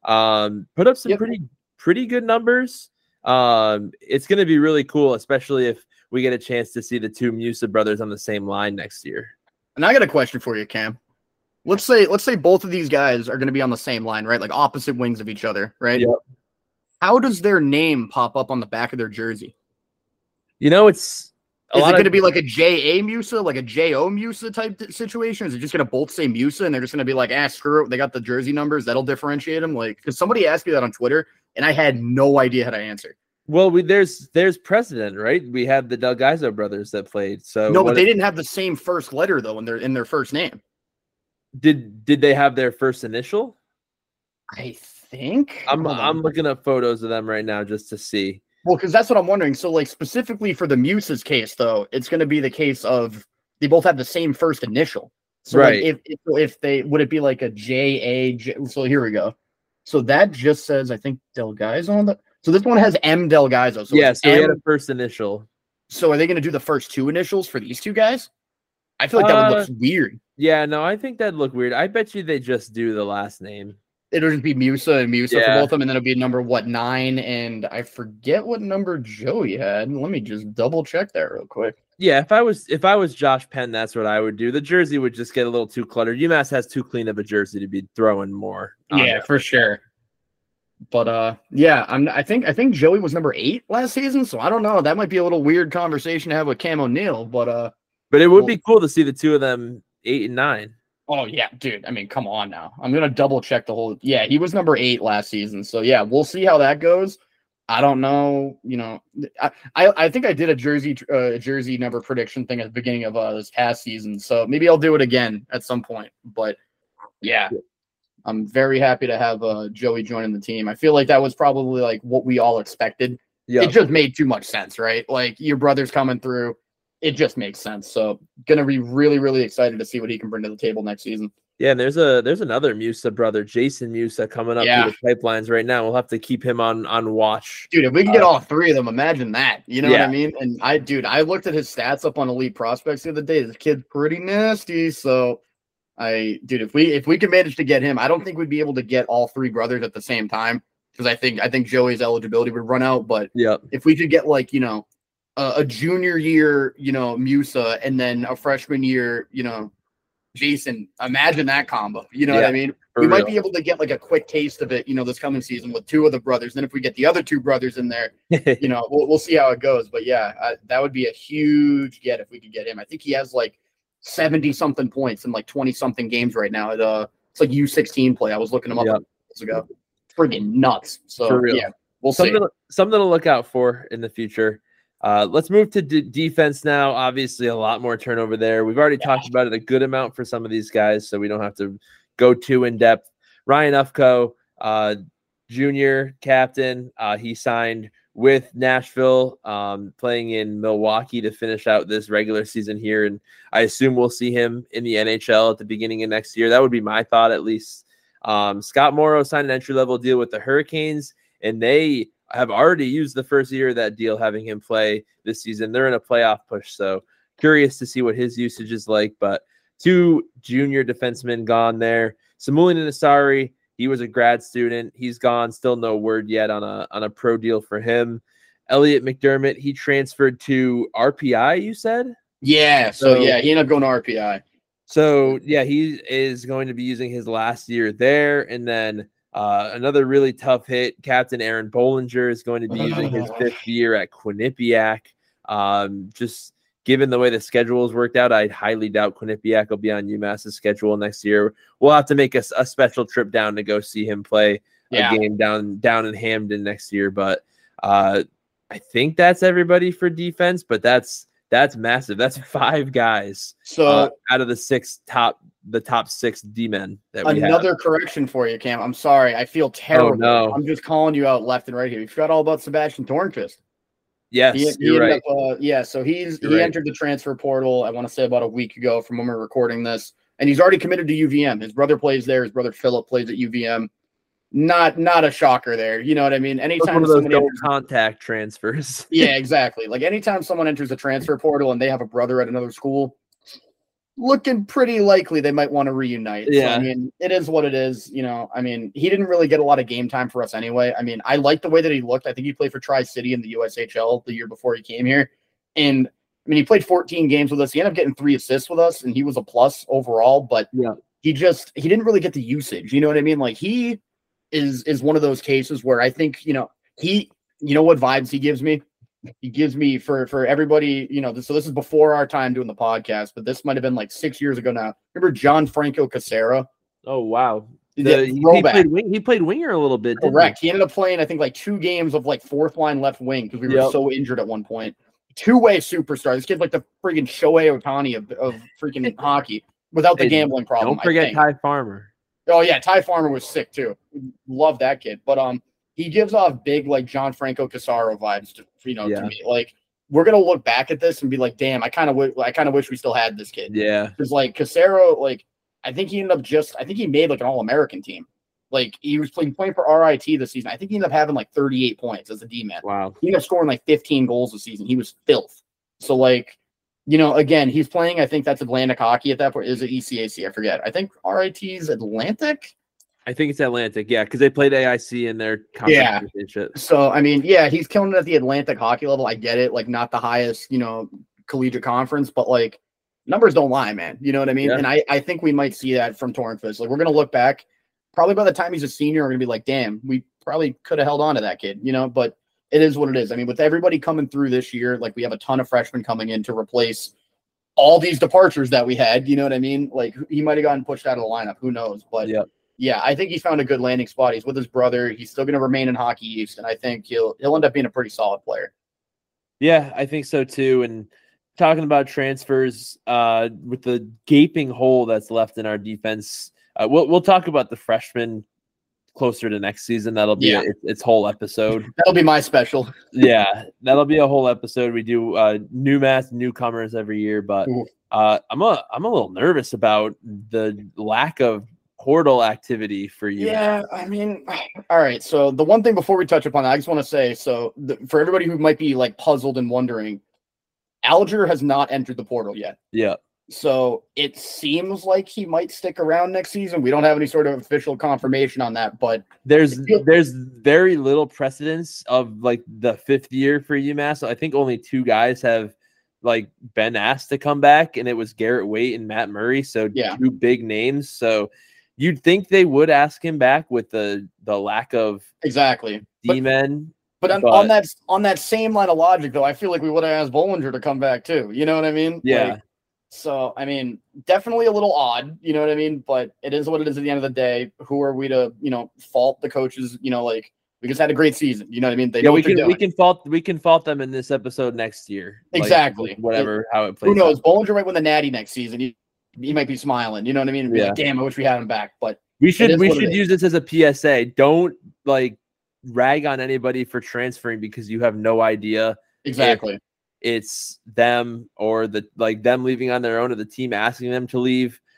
Um, put up some yep. pretty, pretty good numbers. Um, it's going to be really cool, especially if we get a chance to see the two Musa brothers on the same line next year. And I got a question for you, Cam. Let's say, let's say both of these guys are going to be on the same line, right? Like opposite wings of each other, right? Yep. How does their name pop up on the back of their jersey? You know, it's a is it going to be like a J A Musa, like a J O Musa type situation? Is it just going to both say Musa and they're just going to be like, ah, screw it. They got the jersey numbers. That'll differentiate them. Like, because somebody asked me that on Twitter and I had no idea how to answer. Well, we, there's there's precedent, right? We have the Delgado brothers that played. So no, but they didn't have the same first letter though in their in their first name. Did did they have their first initial? I think I'm I'm looking up photos of them right now just to see. Well, because that's what I'm wondering. So, like specifically for the Musa's case, though, it's going to be the case of they both have the same first initial. So, right? Like, if, if if they would it be like a J A? J, so here we go. So that just says I think Delgado on the. So this one has M Delgado. So yeah, so M, we had a first initial. So are they going to do the first two initials for these two guys? I feel like that uh, would look weird. Yeah, no, I think that'd look weird. I bet you they just do the last name. It'll just be Musa and Musa yeah. for both of them, and then it'll be number what nine, and I forget what number Joey had. Let me just double check that real quick. Yeah, if I was if I was Josh Penn, that's what I would do. The jersey would just get a little too cluttered. UMass has too clean of a jersey to be throwing more. Yeah, for sure. But uh, yeah, I'm. I think I think Joey was number eight last season, so I don't know. That might be a little weird conversation to have with Cam O'Neill, but uh, but it would well, be cool to see the two of them eight and nine. Oh yeah, dude. I mean, come on now. I'm gonna double check the whole. Yeah, he was number eight last season. So yeah, we'll see how that goes. I don't know. You know, I I, I think I did a jersey uh, jersey number prediction thing at the beginning of uh, this past season. So maybe I'll do it again at some point. But yeah, I'm very happy to have uh, Joey joining the team. I feel like that was probably like what we all expected. Yeah, it just made too much sense, right? Like your brother's coming through. It just makes sense. So gonna be really, really excited to see what he can bring to the table next season. Yeah, and there's a there's another Musa brother, Jason Musa, coming up yeah. through the pipelines right now. We'll have to keep him on on watch. Dude, if we can get uh, all three of them, imagine that. You know yeah. what I mean? And I dude, I looked at his stats up on Elite Prospects the other day. This kid's pretty nasty. So I dude, if we if we can manage to get him, I don't think we'd be able to get all three brothers at the same time. Because I think I think Joey's eligibility would run out. But yeah, if we could get like, you know, a junior year, you know, Musa, and then a freshman year, you know, Jason. Imagine that combo. You know yeah, what I mean? We real. might be able to get like a quick taste of it, you know, this coming season with two of the brothers. Then if we get the other two brothers in there, you know, we'll, we'll see how it goes. But yeah, I, that would be a huge get if we could get him. I think he has like seventy something points in like twenty something games right now. At uh, it's like U sixteen play. I was looking him up yep. months ago. Friggin' nuts. So yeah, we'll something see. To, something to look out for in the future. Uh, let's move to d- defense now. Obviously, a lot more turnover there. We've already yeah. talked about it a good amount for some of these guys, so we don't have to go too in depth. Ryan Ufko, uh, junior captain, uh, he signed with Nashville, um, playing in Milwaukee to finish out this regular season here, and I assume we'll see him in the N H L at the beginning of next year. That would be my thought, at least. Um, Scott Morrow signed an entry-level deal with the Hurricanes, and they have already used the first year of that deal, having him play this season. They're in a playoff push, so curious to see what his usage is like. But two junior defensemen gone there. Samuli Nasari, he was a grad student. He's gone. Still no word yet on a on a pro deal for him. Elliot McDermott, he transferred to R P I, you said? Yeah, so, so yeah, he ended up going to R P I. So, yeah, he is going to be using his last year there. And then uh, another really tough hit, Captain Aaron Bollinger is going to be using his fifth year at Quinnipiac. Um, just given the way the schedule has worked out, I highly doubt Quinnipiac will be on UMass's schedule next year. We'll have to make a, a special trip down to go see him play yeah. a game down down in Hamden next year. But uh, I think that's everybody for defense, but that's that's massive. That's five guys so uh, out of the six top the top six D-men that we another have. Correction for you, Cam. I'm sorry. I feel terrible. Oh, no. I'm just calling you out left and right here. You forgot all about Sebastian Tornquist. Yes, he, he you're right. Up, uh, yeah, so he's you're he right. entered the transfer portal, I want to say about a week ago from when we're recording this, and he's already committed to U V M. His brother plays there. His brother Philip plays at U V M. Not not a shocker there. You know what I mean? Anytime one of those no enters, contact transfers. Yeah, exactly. Like anytime someone enters a transfer portal and they have a brother at another school, looking pretty likely they might want to reunite. Yeah. So, I mean, it is what it is. You know, I mean, he didn't really get a lot of game time for us anyway. I mean, I like the way that he looked. I think he played for Tri-City in the U S H L the year before he came here. And I mean, he played fourteen games with us. He ended up getting three assists with us, and he was a plus overall, but yeah, he just, he didn't really get the usage. You know what I mean? Like he is, is one of those cases where I think, you know, he, you know what vibes he gives me? He gives me for for everybody, you know, this, so this is before our time doing the podcast, but this might have been like six years ago now. Remember John Franco Casera? Oh, wow. The, The he, he, played wing, he played winger a little bit. Correct. He? he ended up playing, I think, like two games of like fourth line left wing because we were yep. so injured at one point. Two-way superstar. This kid's like the freaking Shohei Ohtani of, of freaking hockey without the hey, gambling problem. Don't forget Ty Farmer. Oh, yeah. Ty Farmer was sick, too. Love that kid. But, um, he gives off big, like, John Franco Casaro vibes, to, you know, yeah. to me. Like, we're going to look back at this and be like, damn, I kind of w- I kind of wish we still had this kid. Yeah. Because, like, Casaro, like, I think he ended up just – I think he made, like, an All-American team. Like, he was playing, playing for R I T this season. I think he ended up having, like, thirty-eight points as a D-man. Wow. He ended up scoring, like, fifteen goals this season. He was filth. So, like, you know, again, he's playing – I think that's Atlantic Hockey at that point. Is it E C A C? I forget. I think R I T's Atlantic – I think it's Atlantic, yeah, because they played A I C in their conference yeah. championship. So, I mean, yeah, he's killing it at the Atlantic hockey level. I get it. Like, not the highest, you know, collegiate conference, but, like, numbers don't lie, man. You know what I mean? Yeah. And I, I think we might see that from Tornquist. Like, we're going to look back. Probably by the time he's a senior, we're going to be like, damn, we probably could have held on to that kid, you know? But it is what it is. I mean, with everybody coming through this year, like, we have a ton of freshmen coming in to replace all these departures that we had. You know what I mean? Like, he might have gotten pushed out of the lineup. Who knows? But, yeah. Yeah, I think he found a good landing spot. He's with his brother. He's still going to remain in Hockey East, and I think he'll he'll end up being a pretty solid player. Yeah, I think so too. And talking about transfers, uh, with the gaping hole that's left in our defense, uh, we'll we'll talk about the freshmen closer to next season. That'll be yeah. a, its, its whole episode. That'll be my special. Yeah, that'll be a whole episode. We do uh, new mass newcomers every year, but uh, I'm a I'm a little nervous about the lack of portal activity for you. Yeah, I mean, all right. So the one thing before we touch upon that, I just want to say, so the, for everybody who might be like puzzled and wondering, Alger has not entered the portal yet. Yeah. So it seems like he might stick around next season. We don't have any sort of official confirmation on that, but there's there's very little precedence of like the fifth year for UMass. I think only two guys have like been asked to come back, and it was Garrett Waite and Matt Murray. So yeah. two big names. So you'd think they would ask him back with the the lack of exactly D-men. But, but, on, but on that on that same line of logic, though, I feel like we would have asked Bollinger to come back too. You know what I mean? Yeah. Like, so I mean, definitely a little odd. You know what I mean? But it is what it is. At the end of the day, who are we to you know fault the coaches? You know, like we just had a great season. You know what I mean? They yeah, know we what they're can doing. we can fault we can fault them in this episode next year. Exactly. Like, whatever it, how it plays. Who knows? Out. Bollinger might win the Natty next season. He, he might be smiling. You know what I mean? And be yeah. like, damn, I wish we had him back. But we should we should use this as a P S A. Don't like rag on anybody for transferring because you have no idea exactly it's them or the like them leaving on their own or the team asking them to leave.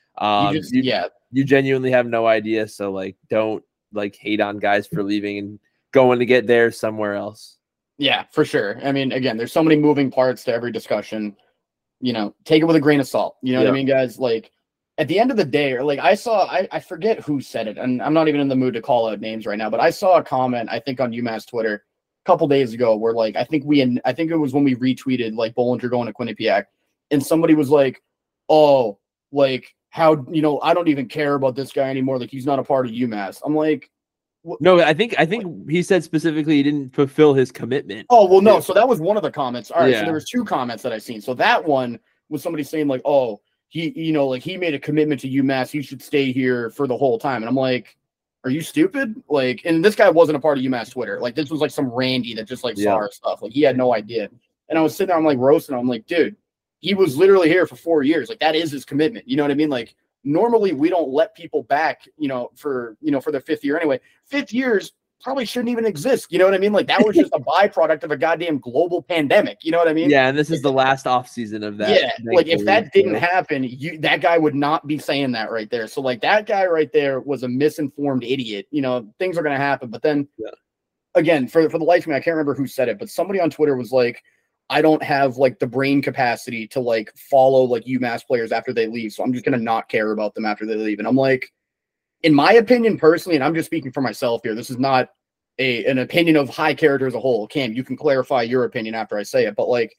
Um, you just you, yeah. you genuinely have no idea. So like, don't like hate on guys for leaving and going to get there somewhere else. Yeah, for sure. I mean, again, there's so many moving parts to every discussion. You know, take it with a grain of salt. You know yeah. what I mean, guys? Like, at the end of the day, or like I saw, I, I forget who said it, and I'm not even in the mood to call out names right now, but I saw a comment, I think on UMass Twitter a couple days ago where like, I think we, I think it was when we retweeted like Bollinger going to Quinnipiac, and somebody was like, oh, like how, you know, I don't even care about this guy anymore. Like he's not a part of UMass. I'm like, no, I think I think he said specifically he didn't fulfill his commitment. Oh, well, no. So that was one of the comments. All right. Yeah. So there was two comments that I seen. So that one was somebody saying like, oh, he, you know, like he made a commitment to UMass. He should stay here for the whole time. And I'm like, are you stupid? Like, and this guy wasn't a part of UMass Twitter. Like this was like some Randy that just like saw Yeah. our stuff. Like he had no idea. And I was sitting there, I'm like roasting him. I'm like, dude, he was literally here for four years. Like that is his commitment. You know what I mean? Like normally we don't let people back, you know, for, you know, for their fifth year anyway. Fifth years probably shouldn't even exist. You know what I mean? Like that was just a byproduct of a goddamn global pandemic. You know what I mean? Yeah, and this is the last off season of that. Yeah, like if that didn't happen, you that guy would not be saying that right there. So like that guy right there was a misinformed idiot. You know, things are gonna happen. But then yeah. again, for for the life of me, I can't remember who said it, but somebody on Twitter was like, I don't have like the brain capacity to like follow like UMass players after they leave. So I'm just gonna not care about them after they leave. And I'm like, in my opinion, personally, and I'm just speaking for myself here, this is not a an opinion of high character as a whole. Cam, you can clarify your opinion after I say it, but like,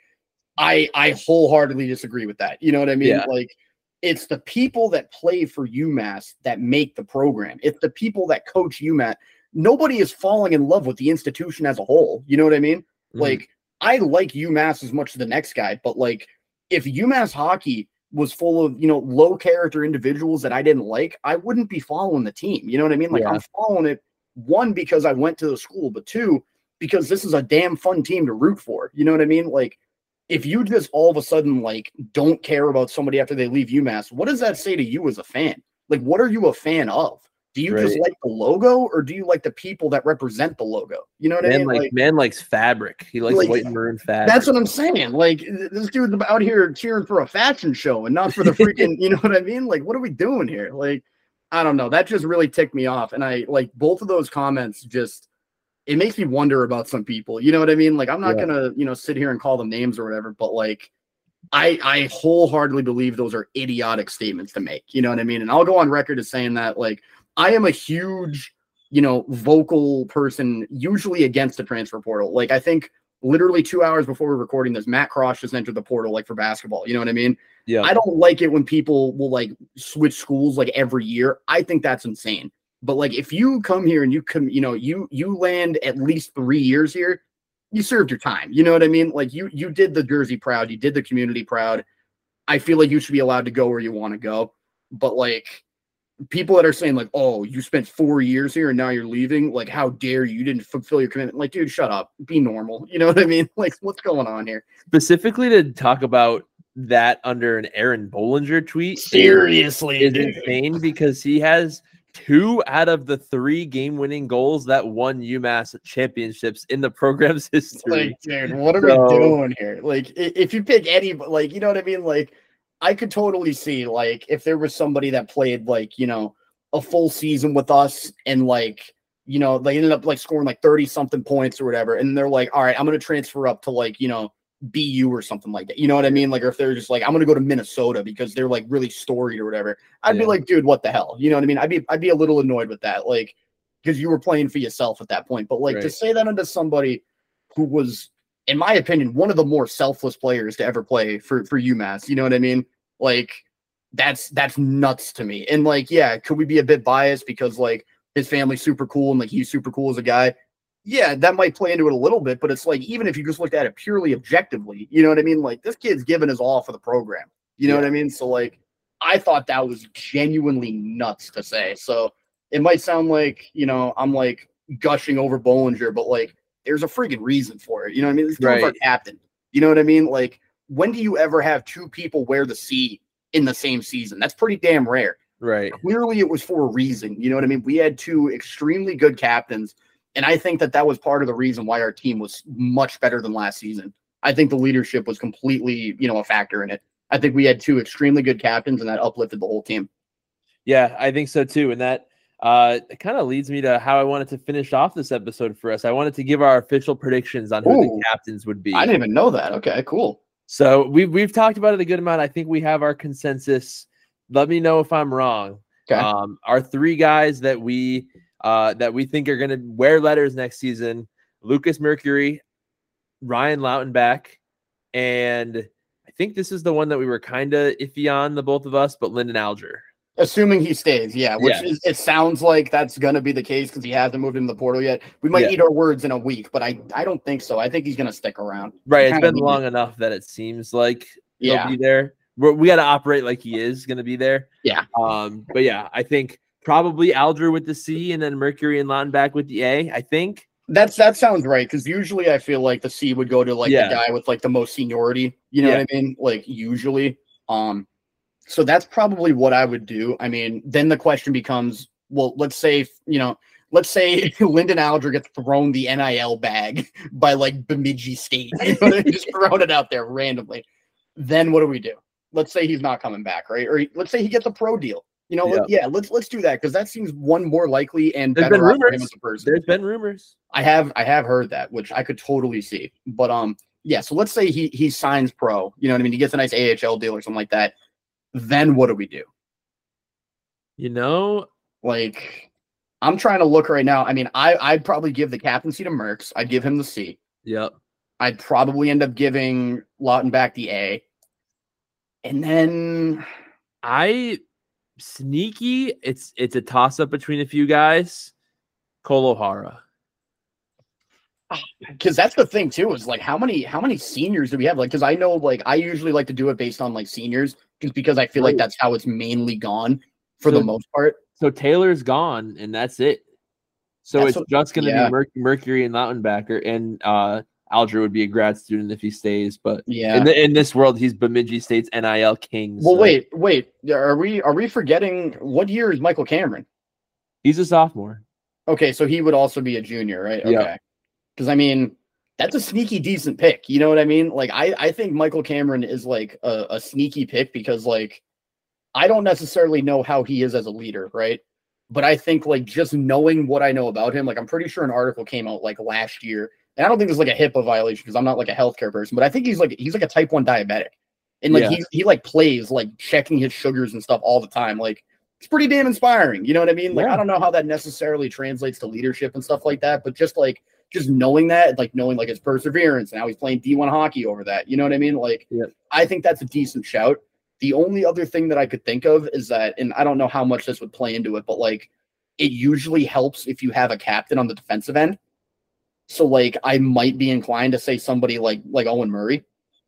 I I wholeheartedly disagree with that. You know what I mean? Yeah. Like, it's the people that play for UMass that make the program. It's the people that coach UMass. Nobody is falling in love with the institution as a whole. You know what I mean? Mm-hmm. Like, I like UMass as much as the next guy, but like, if UMass hockey was full of, you know, low character individuals that I didn't like, I wouldn't be following the team. You know what I mean? Like yeah. I'm following it, one, because I went to the school, but two, because this is a damn fun team to root for. You know what I mean? Like if you just all of a sudden, like, don't care about somebody after they leave UMass, what does that say to you as a fan? Like, what are you a fan of? Do you right. just like the logo, or do you like the people that represent the logo? You know what man I mean? Like, like, man likes fabric. He likes like, white and maroon fabric. That's what I'm saying. Like, this dude's out here cheering for a fashion show and not for the freaking, you know what I mean? Like, what are we doing here? Like, I don't know. That just really ticked me off. And I, like, both of those comments just, it makes me wonder about some people. You know what I mean? Like, I'm not yeah. going to, you know, sit here and call them names or whatever, but, like, I, I wholeheartedly believe those are idiotic statements to make. You know what I mean? And I'll go on record as saying that, like, I am a huge, you know, vocal person, usually against the transfer portal. Like, I think literally two hours before we're recording this, Matt Cross just entered the portal, like, for basketball. You know what I mean? Yeah. I don't like it when people will, like, switch schools, like, every year. I think that's insane. But, like, if you come here and you come, you know, you you land at least three years here, you served your time. You know what I mean? Like, you you did the Jersey proud. You did the community proud. I feel like you should be allowed to go where you want to go. But, like, people that are saying, like, oh, you spent four years here and now you're leaving, like, how dare you? You didn't fulfill your commitment. Like, dude, shut up. Be normal. You know what I mean? Like, what's going on here? Specifically to talk about that under an Aaron Bollinger tweet. Seriously, is insane because he has two out of the three game-winning goals that won UMass championships in the program's history. Like, dude, what are so, we doing here? Like, if you pick any, like, you know what I mean? Like, I could totally see, like, if there was somebody that played, like, you know, a full season with us and, like, you know, they ended up, like, scoring, like, thirty-something points or whatever, and they're like, all right, I'm going to transfer up to, like, you know, B U or something like that. You know what I mean? Like, or if they're just like, I'm going to go to Minnesota because they're, like, really storied or whatever, I'd yeah. be like, dude, what the hell? You know what I mean? I'd be, I'd be a little annoyed with that, like, because you were playing for yourself at that point. But, like, right. to say that into somebody who was, in my opinion, one of the more selfless players to ever play for, for UMass, you know what I mean? Like, that's that's nuts to me. And, like, yeah, could we be a bit biased because, like, his family's super cool and, like, he's super cool as a guy? Yeah, that might play into it a little bit, but it's like, even if you just looked at it purely objectively, you know what I mean? Like, this kid's giving his all for the program. You know yeah. what I mean? So, like, I thought that was genuinely nuts to say. So it might sound like, you know, I'm, like, gushing over Bollinger, but, like, there's a freaking reason for it. You know what I mean? This dude's our captain. You know what I mean? Like, when do you ever have two people wear the C in the same season? That's pretty damn rare. Right. Clearly it was for a reason. You know what I mean? We had two extremely good captains, and I think that that was part of the reason why our team was much better than last season. I think the leadership was completely, you know, a factor in it. I think we had two extremely good captains, and that uplifted the whole team. Yeah, I think so too. And that uh, kind of leads me to how I wanted to finish off this episode for us. I wanted to give our official predictions on who Ooh, the captains would be. I didn't even know that. Okay, cool. So we've we've talked about it a good amount. I think we have our consensus. Let me know if I'm wrong. Okay. Um, our three guys that we uh, that we think are going to wear letters next season: Lucas Mercury, Ryan Lautenbach, and I think this is the one that we were kind of iffy on, the both of us, but Lyndon Alger. Assuming he stays, yeah, which Yes. is, it sounds like that's going to be the case because he hasn't moved into the portal yet. We might Yeah. eat our words in a week, but I, I don't think so. I think he's going to stick around. Right. It's Kinda been long needed. enough that it seems like he'll Yeah. be there. We're, we got to operate like he is going to be there. Yeah. Um. But yeah, I think probably Alger with the C and then Mercury and Lautenbach with the A. I think. That's that sounds right because usually I feel like the C would go to like Yeah. the guy with like the most seniority. You know Yeah. what I mean? Like usually. Um, so that's probably what I would do. I mean, then the question becomes, well, let's say you know, let's say Lyndon Alger gets thrown the N I L bag by like Bemidji State, you know, just throwing it out there randomly. Then what do we do? Let's say he's not coming back, right? Or let's say he gets a pro deal. You know, Yeah. let, yeah, let's let's do that because that seems one more likely and There's better been off for him rumors. as a person. There's been rumors. I have I have heard that, which I could totally see. But um, yeah. So let's say he he signs pro. You know what I mean? He gets a nice A H L deal or something like that. Then what do we do? You know, Like, I'm trying to look right now. I mean, I I'd probably give the captaincy to Merckx. I'd give him the C. yep. I'd probably end up giving Lautenbach the A. And then I sneaky. It's it's a toss up between a few guys. Cole O'Hara. because that's the thing too, is like how many how many seniors do we have? Like, because I know like I usually like to do it based on like seniors, just because I feel like Right. that's how it's mainly gone for So- the most part. So Taylor's gone, and that's it. So That's it's what- just going to yeah. be Merc- Mercury and Lautenbacher, and uh, Alger would be a grad student if he stays. But Yeah. in, the, in this world, he's Bemidji State's N I L king. Well, so wait, wait. Are we are we forgetting what year is Michael Cameron? he's a sophomore. Okay, so he would also be a junior, right? Yeah. Okay. Because I mean, that's a sneaky decent pick. You know what I mean? Like I, I think Michael Cameron is like a, a sneaky pick because like I don't necessarily know how he is as a leader, right? But I think like just knowing what I know about him, like I'm pretty sure an article came out like last year. And I don't think it's like a HIPAA violation because I'm not like a healthcare person, but I think he's like he's like a type one diabetic. And like Yeah. he he like plays like checking his sugars and stuff all the time. Like it's pretty damn inspiring. You know what I mean? Like Yeah. I don't know how that necessarily translates to leadership and stuff like that, but just like just knowing that, like knowing like his perseverance and how he's playing D one hockey over that. You know what I mean? Like Yep. I think that's a decent shout. The only other thing that I could think of is that, and I don't know how much this would play into it, but like it usually helps if you have a captain on the defensive end. So like I might be inclined to say somebody like like Owen Murray.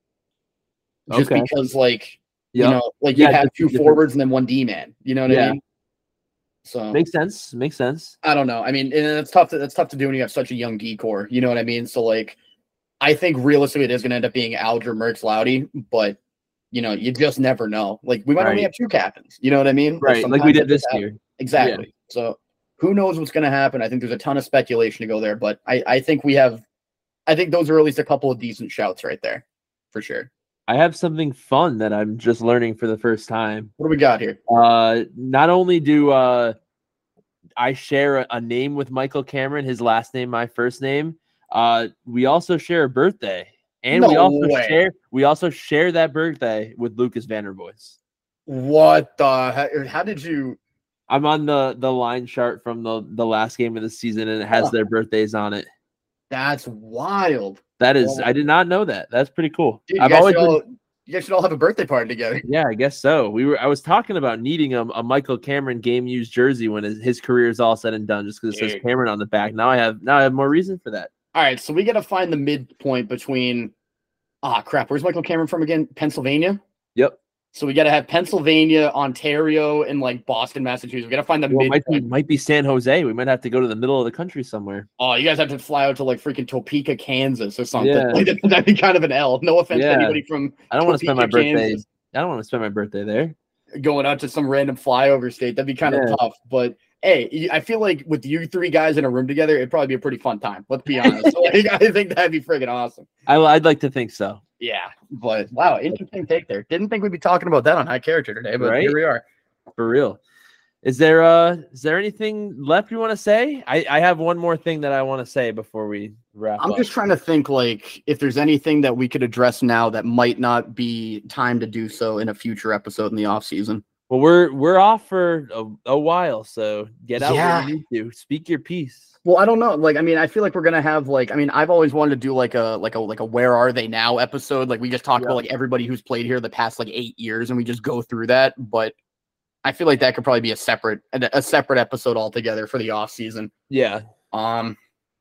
Just Okay. because like Yeah, you know, like Yeah, you have just two different- forwards and then one D man. You know what Yeah. I mean? So makes sense. Makes sense. I don't know. I mean, and it's tough to that's tough to do when you have such a young D core. You know what I mean? So like, I think realistically it is going to end up being Alger, Merckx, Loudy, but you know, you just never know. Like we might only Right. have two captains. You know what I mean? Right, like we sometimes did that this just happens. year. Exactly. So who knows what's going to happen? I think there's a ton of speculation to go there, but I I think we have, I think those are at least a couple of decent shouts right there, for sure. I have something fun that I'm just learning for the first time. What do we got here? Uh, not only do uh, I share a, a name with Michael Cameron, his last name, my first name, uh, we also share a birthday, and we No also way. share we also share that birthday with Lucas Vanderboys. What the? How, how did you? I'm on the the line chart from the the last game of the season, and it has Huh. their birthdays on it. That's wild. That is, Wow. I did not know that. That's pretty cool. Dude, you I've guys always should been- all, you guys should all have a birthday party together. Yeah, I guess so. We were. I was talking about needing a, a Michael Cameron game used jersey when his, his career is all said and done, just because it says Dude. Cameron on the back. Now I have now I have more reason for that. All right, so we got to find the midpoint between. Ah, crap. Where's Michael Cameron from again? Pennsylvania. Yep. So we got to have Pennsylvania, Ontario, and like Boston, Massachusetts. We got to find the Well, it might be midpoint. might be San Jose. We might have to go to the middle of the country somewhere. Oh, you guys have to fly out to like freaking Topeka, Kansas, or something. Yeah. Like, that'd be kind of an L. No offense Yeah. to anybody from I don't want to spend my Topeka, birthday. Kansas. I don't want to spend my birthday there. Going out to some random flyover state. That'd be kind of Yeah. tough. But hey, I feel like with you three guys in a room together, it'd probably be a pretty fun time. Let's be honest. Like, I think that'd be friggin' awesome. I, I'd like to think so. Yeah, but wow, interesting take there. Didn't think we'd be talking about that on High Character today, but Right? here we are. For real. Is there uh is there anything left you want to say? I, I have one more thing that I want to say before we wrap I'm up. just trying to think like if there's anything that we could address now that might not be time to do so in a future episode in the off season. Well, we're we're off for a, a while, so get out Yeah. when you need to. Speak your piece. Well, I don't know. Like, I mean, I feel like we're gonna have like, I mean, I've always wanted to do like a like a like a Where Are They Now episode. Like, we just talk Yeah. about like everybody who's played here the past like eight years, and we just go through that. But I feel like that could probably be a separate a separate episode altogether for the off season. Yeah. Um,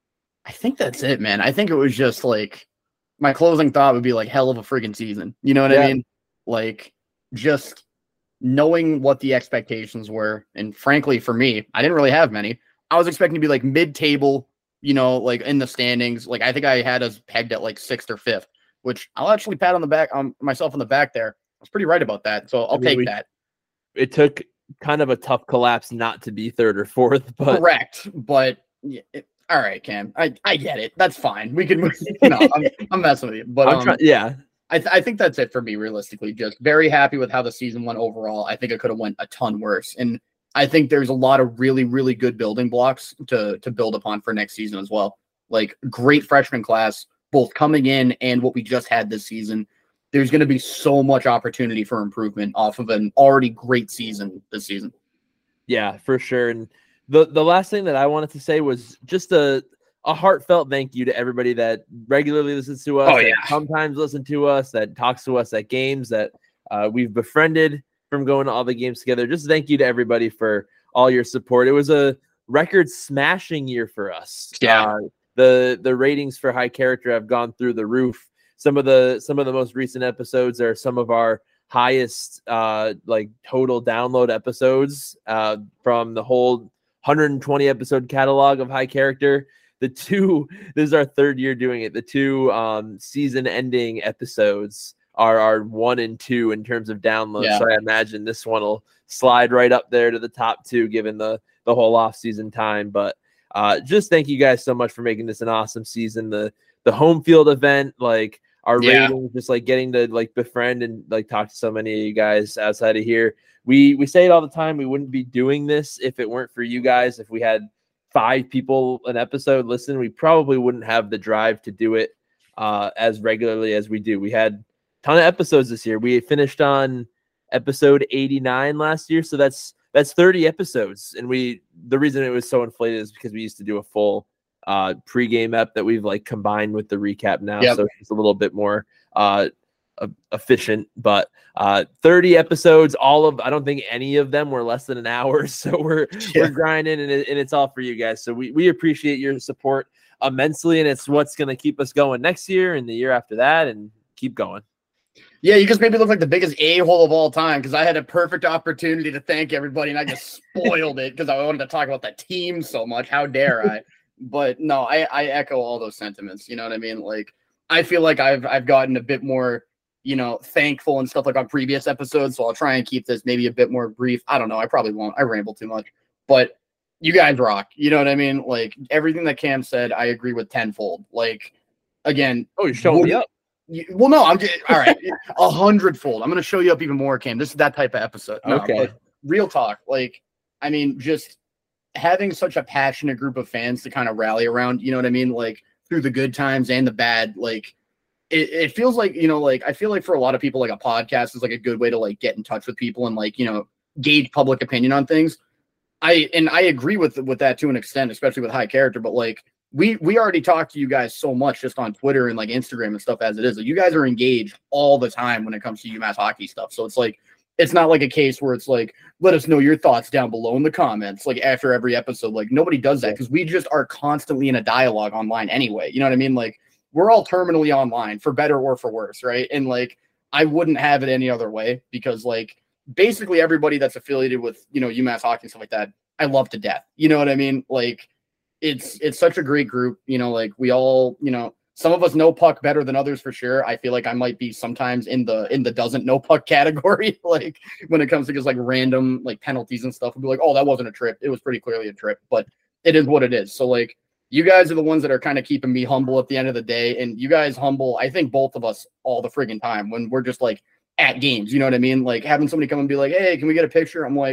I think that's it, man. I think it was just like my closing thought would be like hell of a freaking season. You know what Yeah. I mean? Like, just knowing what the expectations were, and frankly, for me, I didn't really have many. I was expecting to be like mid-table, you know, like in the standings. Like, I think I had us pegged at like sixth or fifth, which I'll actually pat on the back on um, myself on the back there. I was pretty right about that, so I'll I mean, take we- that. It took kind of a tough collapse not to be third or fourth, but Correct, but yeah, it, all right, Cam, I, I get it. That's fine. We can move. No, I'm, I'm messing with you, but I'm um, trying. Yeah. I, th- I think that's it for me. Realistically, just very happy with how the season went overall. I think it could have went a ton worse, and I think there's a lot of really, really good building blocks to to build upon for next season as well. Like, great freshman class, both coming in and what we just had this season. There's going to be so much opportunity for improvement off of an already great season this season. Yeah, for sure. And the the last thing that I wanted to say was just a a heartfelt thank you to everybody that regularly listens to us, Oh, that yeah. sometimes listen to us, that talks to us at games, that uh, we've befriended from going to all the games together. Just thank you to everybody for all your support. It was a record smashing year for us. Yeah. Uh, the the ratings for High Character have gone through the roof. Some of the some of the most recent episodes are some of our highest uh like total download episodes uh from the whole one hundred twenty episode catalog of High Character. The two this is our third year doing it. The two um season ending episodes are are one and two in terms of downloads. Yeah. So I imagine this one will slide right up there to the top two given the the whole off season time. But uh just thank you guys so much for making this an awesome season. The the home field event, like our Yeah. ratings, just like getting to like befriend and like talk to so many of you guys outside of here. We we say it all the time. We wouldn't be doing this if it weren't for you guys. If we had five people an episode listen, we probably wouldn't have the drive to do it uh, as regularly as we do. We had a ton of episodes this year. We finished on episode eighty-nine last year, so that's that's thirty episodes. And we the reason it was so inflated is because we used to do a full uh pregame ep that we've like combined with the recap now. Yep. So it's a little bit more uh e- efficient, but uh thirty episodes, all of I don't think any of them were less than an hour. So we're Yeah. we're grinding, and, it, and it's all for you guys. So we we appreciate your support immensely, and it's what's going to keep us going next year and the year after that, and keep going. Yeah, you just made me look like the biggest a-hole of all time because I had a perfect opportunity to thank everybody and I just spoiled it because I wanted to talk about the team so much. How dare I? But no, I, I echo all those sentiments. You know what I mean? Like, I feel like I've I've gotten a bit more, you know, thankful and stuff like on previous episodes. So I'll try and keep this maybe a bit more brief. I don't know. I probably won't. I ramble too much. But you guys rock. You know what I mean? Like, everything that Cam said, I agree with tenfold. Like, again, Oh, you're showing me Would- up. you, well, no, I'm just, all right. A hundredfold. I'm going to show you up even more, Cam. This is that type of episode. No, Okay. but real talk. Like, I mean, just having such a passionate group of fans to kind of rally around, you know what I mean? Like, through the good times and the bad, like, it, it feels like, you know, like, I feel like for a lot of people, like, a podcast is like a good way to like get in touch with people and like, you know, gauge public opinion on things. I, and I agree with, with that to an extent, especially with High Character, but like, we, we already talked to you guys so much just on Twitter and like Instagram and stuff as it is. Like, you guys are engaged all the time when it comes to UMass hockey stuff. So it's like, it's not like a case where it's like, let us know your thoughts down below in the comments, like after every episode. Like, nobody does that because we just are constantly in a dialogue online anyway. You know what I mean? Like, we're all terminally online for better or for worse, right? And like, I wouldn't have it any other way because like basically everybody that's affiliated with, you know, UMass hockey and stuff like that, I love to death. You know what I mean? Like, it's it's such a great group. You know, like we all, you know, some of us know puck better than others for sure. I feel like I might be sometimes in the in the doesn't know puck category, like when it comes to just like random like penalties and stuff. We'll be like, oh, that wasn't a trip. It was pretty clearly a trip, but it is what it is. So like, you guys are the ones that are kind of keeping me humble at the end of the day, and you guys humble, I think, both of us all the friggin' time when we're just like at games. You know what I mean? Like having somebody come and be like, hey, can we get a picture? I'm like,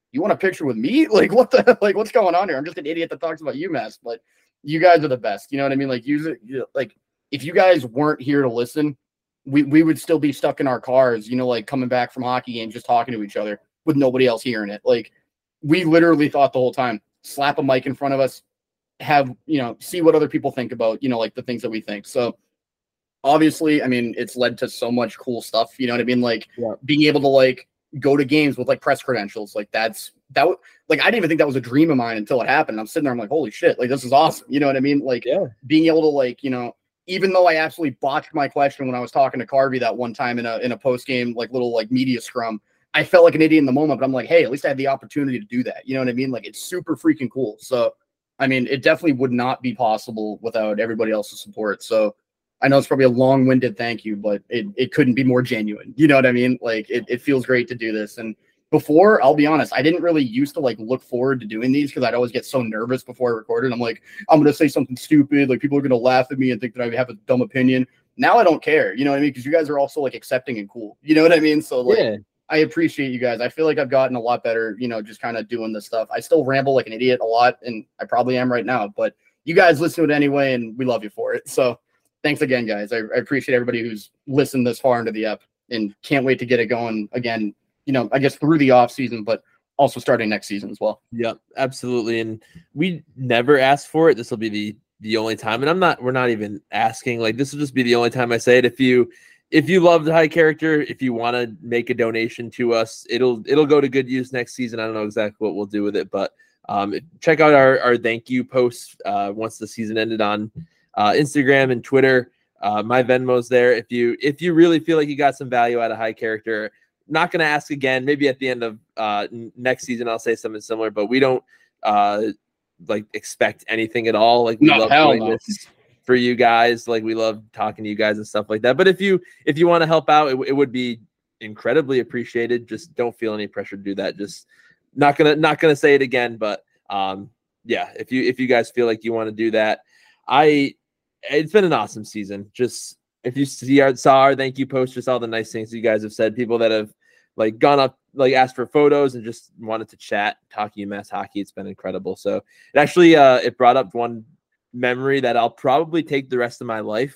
you want a picture with me? Like, what the, like, what's going on here? I'm just an idiot that talks about UMass, but you guys are the best. You know what I mean? Like, use it. You know, like, if you guys weren't here to listen, we, we would still be stuck in our cars, you know, like coming back from hockey games, just talking to each other with nobody else hearing it. Like, we literally thought the whole time, slap a mic in front of us, have, you know, see what other people think about, you know, like the things that we think. So obviously, I mean, it's led to so much cool stuff, you know what I mean? Like yeah. being able to like go to games with like press credentials, like that's, that w- like, I didn't even think that was a dream of mine until it happened. I'm sitting there, I'm like, holy shit, like this is awesome. You know what I mean? Like yeah. being able to like, you know, even though I absolutely botched my question when I was talking to Carvey that one time in a, in a post game, like little like media scrum, I felt like an idiot in the moment, but I'm like, hey, at least I had the opportunity to do that. You know what I mean? Like it's super freaking cool. So, I mean, it definitely would not be possible without everybody else's support. So I know it's probably a long-winded thank you, but it, it couldn't be more genuine. You know what I mean? Like it, it feels great to do this. And before, I'll be honest, I didn't really used to like look forward to doing these because I'd always get so nervous before I recorded. I'm like, I'm going to say something stupid. Like people are going to laugh at me and think that I have a dumb opinion. Now I don't care. You know what I mean? Because you guys are also like accepting and cool. You know what I mean? So like, yeah. I appreciate you guys. I feel like I've gotten a lot better, you know, just kind of doing this stuff. I still ramble like an idiot a lot, and I probably am right now, but you guys listen to it anyway, and we love you for it. So thanks again, guys. I, I appreciate everybody who's listened this far into the ep, and can't wait to get it going again, you know, I guess through the off season, but also starting next season as well. Yep, absolutely. And we never asked for it. This will be the the only time. And I'm not, we're not even asking. Like, this will just be the only time I say it. If you If you love the High Character, if you want to make a donation to us, it'll it'll go to good use next season. I don't know exactly what we'll do with it, but um, check out our, our thank you posts uh, once the season ended on uh, Instagram and Twitter. Uh, my Venmo's there. If you if you really feel like you got some value out of High Character, not going to ask again. Maybe at the end of uh, next season, I'll say something similar, but we don't uh, like expect anything at all. Like we no, love hell doing no. this for you guys. Like we love talking to you guys and stuff like that. But if you if you want to help out, it, it would be incredibly appreciated. Just don't feel any pressure to do that. Just not gonna not gonna say it again. But um, yeah, if you if you guys feel like you want to do that, I it's been an awesome season. Just if you see our saw our thank you post, just all the nice things you guys have said, people that have like gone up, like asked for photos and just wanted to chat, talk UMass hockey. It's been incredible. So it actually uh, it brought up one memory that I'll probably take the rest of my life.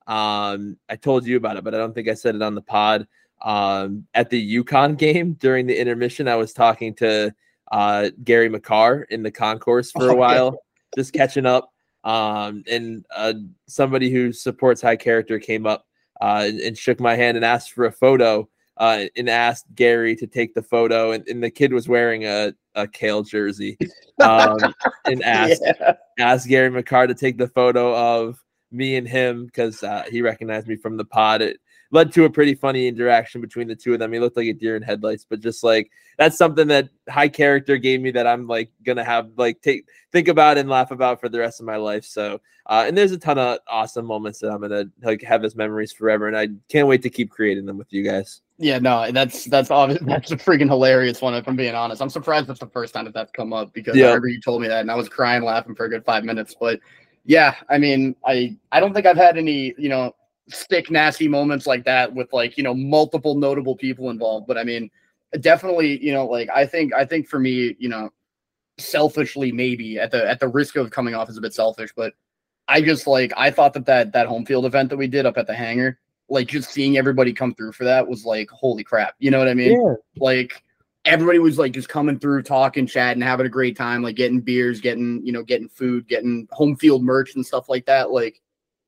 Um, I told you about it, but I don't think I said it on the pod. Um, at the UConn game during the intermission, I was talking to uh, Gary McCarr in the concourse for a while, just catching up. Um, and uh, somebody who supports High Character came up uh, and, and shook my hand and asked for a photo. Uh, and asked Gary to take the photo, and, and the kid was wearing a, a Kale jersey, um, and asked yeah. asked Gary McCarr to take the photo of me and him because uh, he recognized me from the pod. It led to a pretty funny interaction between the two of them. He looked like a deer in headlights, but just like that's something that High Character gave me that I'm like gonna have like take think about and laugh about for the rest of my life. So, uh, and there's a ton of awesome moments that I'm gonna like have as memories forever, and I can't wait to keep creating them with you guys. Yeah, no, that's that's obvious. That's a freaking hilarious one. If I'm being honest, I'm surprised that's the first time that that's come up because yeah. I remember you told me that, and I was crying, laughing for a good five minutes. But yeah, I mean, I I don't think I've had any you know stick nasty moments like that with like you know multiple notable people involved. But I mean, definitely, you know, like I think I think for me, you know, selfishly maybe at the at the risk of coming off as a bit selfish, but I just like I thought that that that home field event that we did up at the hangar. Like just seeing everybody come through for that was like, holy crap. You know what I mean? Yeah. Like everybody was like just coming through, talking, chatting, having a great time, like getting beers, getting, you know, getting food, getting home field merch and stuff like that. Like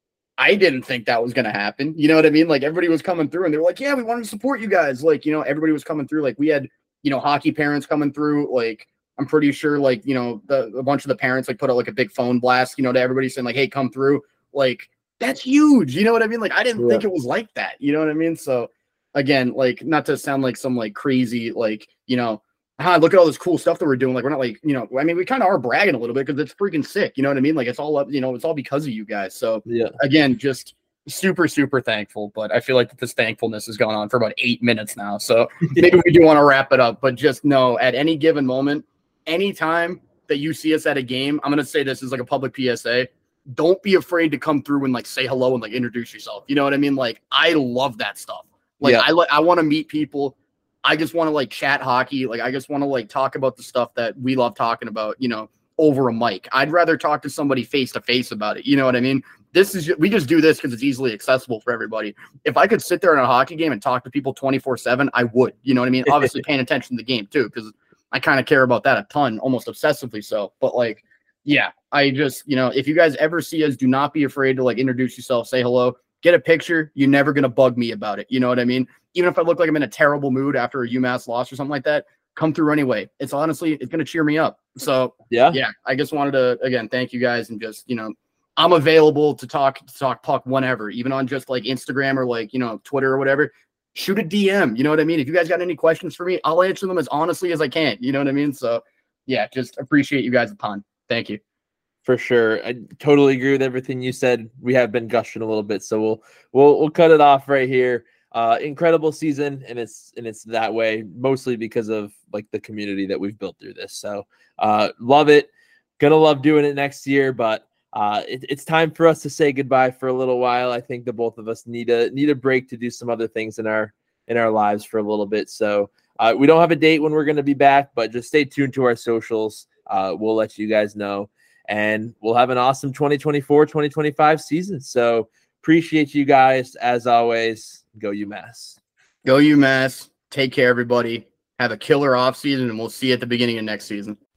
I didn't think that was going to happen. You know what I mean? Like everybody was coming through and they were like, yeah, we wanted to support you guys. Like, you know, everybody was coming through. Like we had, you know, hockey parents coming through. Like I'm pretty sure like, you know, the, a bunch of the parents like put out like a big phone blast, you know, to everybody saying like, hey, come through. Like, that's huge. You know what I mean? Like, I didn't yeah. think it was like that. You know what I mean? So again, like not to sound like some like crazy, like, you know, ah, look at all this cool stuff that we're doing. Like, we're not like, you know, I mean, we kind of are bragging a little bit because it's freaking sick. You know what I mean? Like it's all up, you know, it's all because of you guys. So yeah, again, just super, super thankful. But I feel like this thankfulness has gone on for about eight minutes now. So maybe we do want to wrap it up, but just know at any given moment, anytime that you see us at a game, I'm going to say this is like a public P S A. Don't be afraid to come through and like say hello and like introduce yourself. You know what I mean? Like I love that stuff. Like yeah. I like I want to meet people. I just want to like chat hockey. Like, I just want to like talk about the stuff that we love talking about, you know, over a mic. I'd rather talk to somebody face to face about it. You know what I mean? This is, we just do this because it's easily accessible for everybody. If I could sit there in a hockey game and talk to people twenty-four seven, I would. You know what I mean? Obviously paying attention to the game too, because I kind of care about that a ton, almost obsessively so. But like, yeah, I just, you know, if you guys ever see us, do not be afraid to like introduce yourself, say hello, get a picture. You're never going to bug me about it. You know what I mean? Even if I look like I'm in a terrible mood after a UMass loss or something like that, come through anyway. It's honestly, it's going to cheer me up. So yeah, yeah, I just wanted to, again, thank you guys. And just, you know, I'm available to talk, to talk puck whenever, even on just like Instagram or like, you know, Twitter or whatever. Shoot a D M. You know what I mean? If you guys got any questions for me, I'll answer them as honestly as I can. You know what I mean? So yeah, just appreciate you guys a ton. Thank you. For sure. I totally agree with everything you said. We have been gushing a little bit, so we'll we'll we'll cut it off right here. Uh, incredible season, and it's and it's that way mostly because of like the community that we've built through this. So uh, love it. Gonna love doing it next year, but uh, it, it's time for us to say goodbye for a little while. I think the both of us need a need a break to do some other things in our in our lives for a little bit. So uh, we don't have a date when we're going to be back, but just stay tuned to our socials. Uh, we'll let you guys know, and we'll have an awesome twenty twenty-four twenty twenty-five season. So appreciate you guys as always. Go UMass. Go UMass. Take care, everybody. Have a killer off season, and we'll see you at the beginning of next season.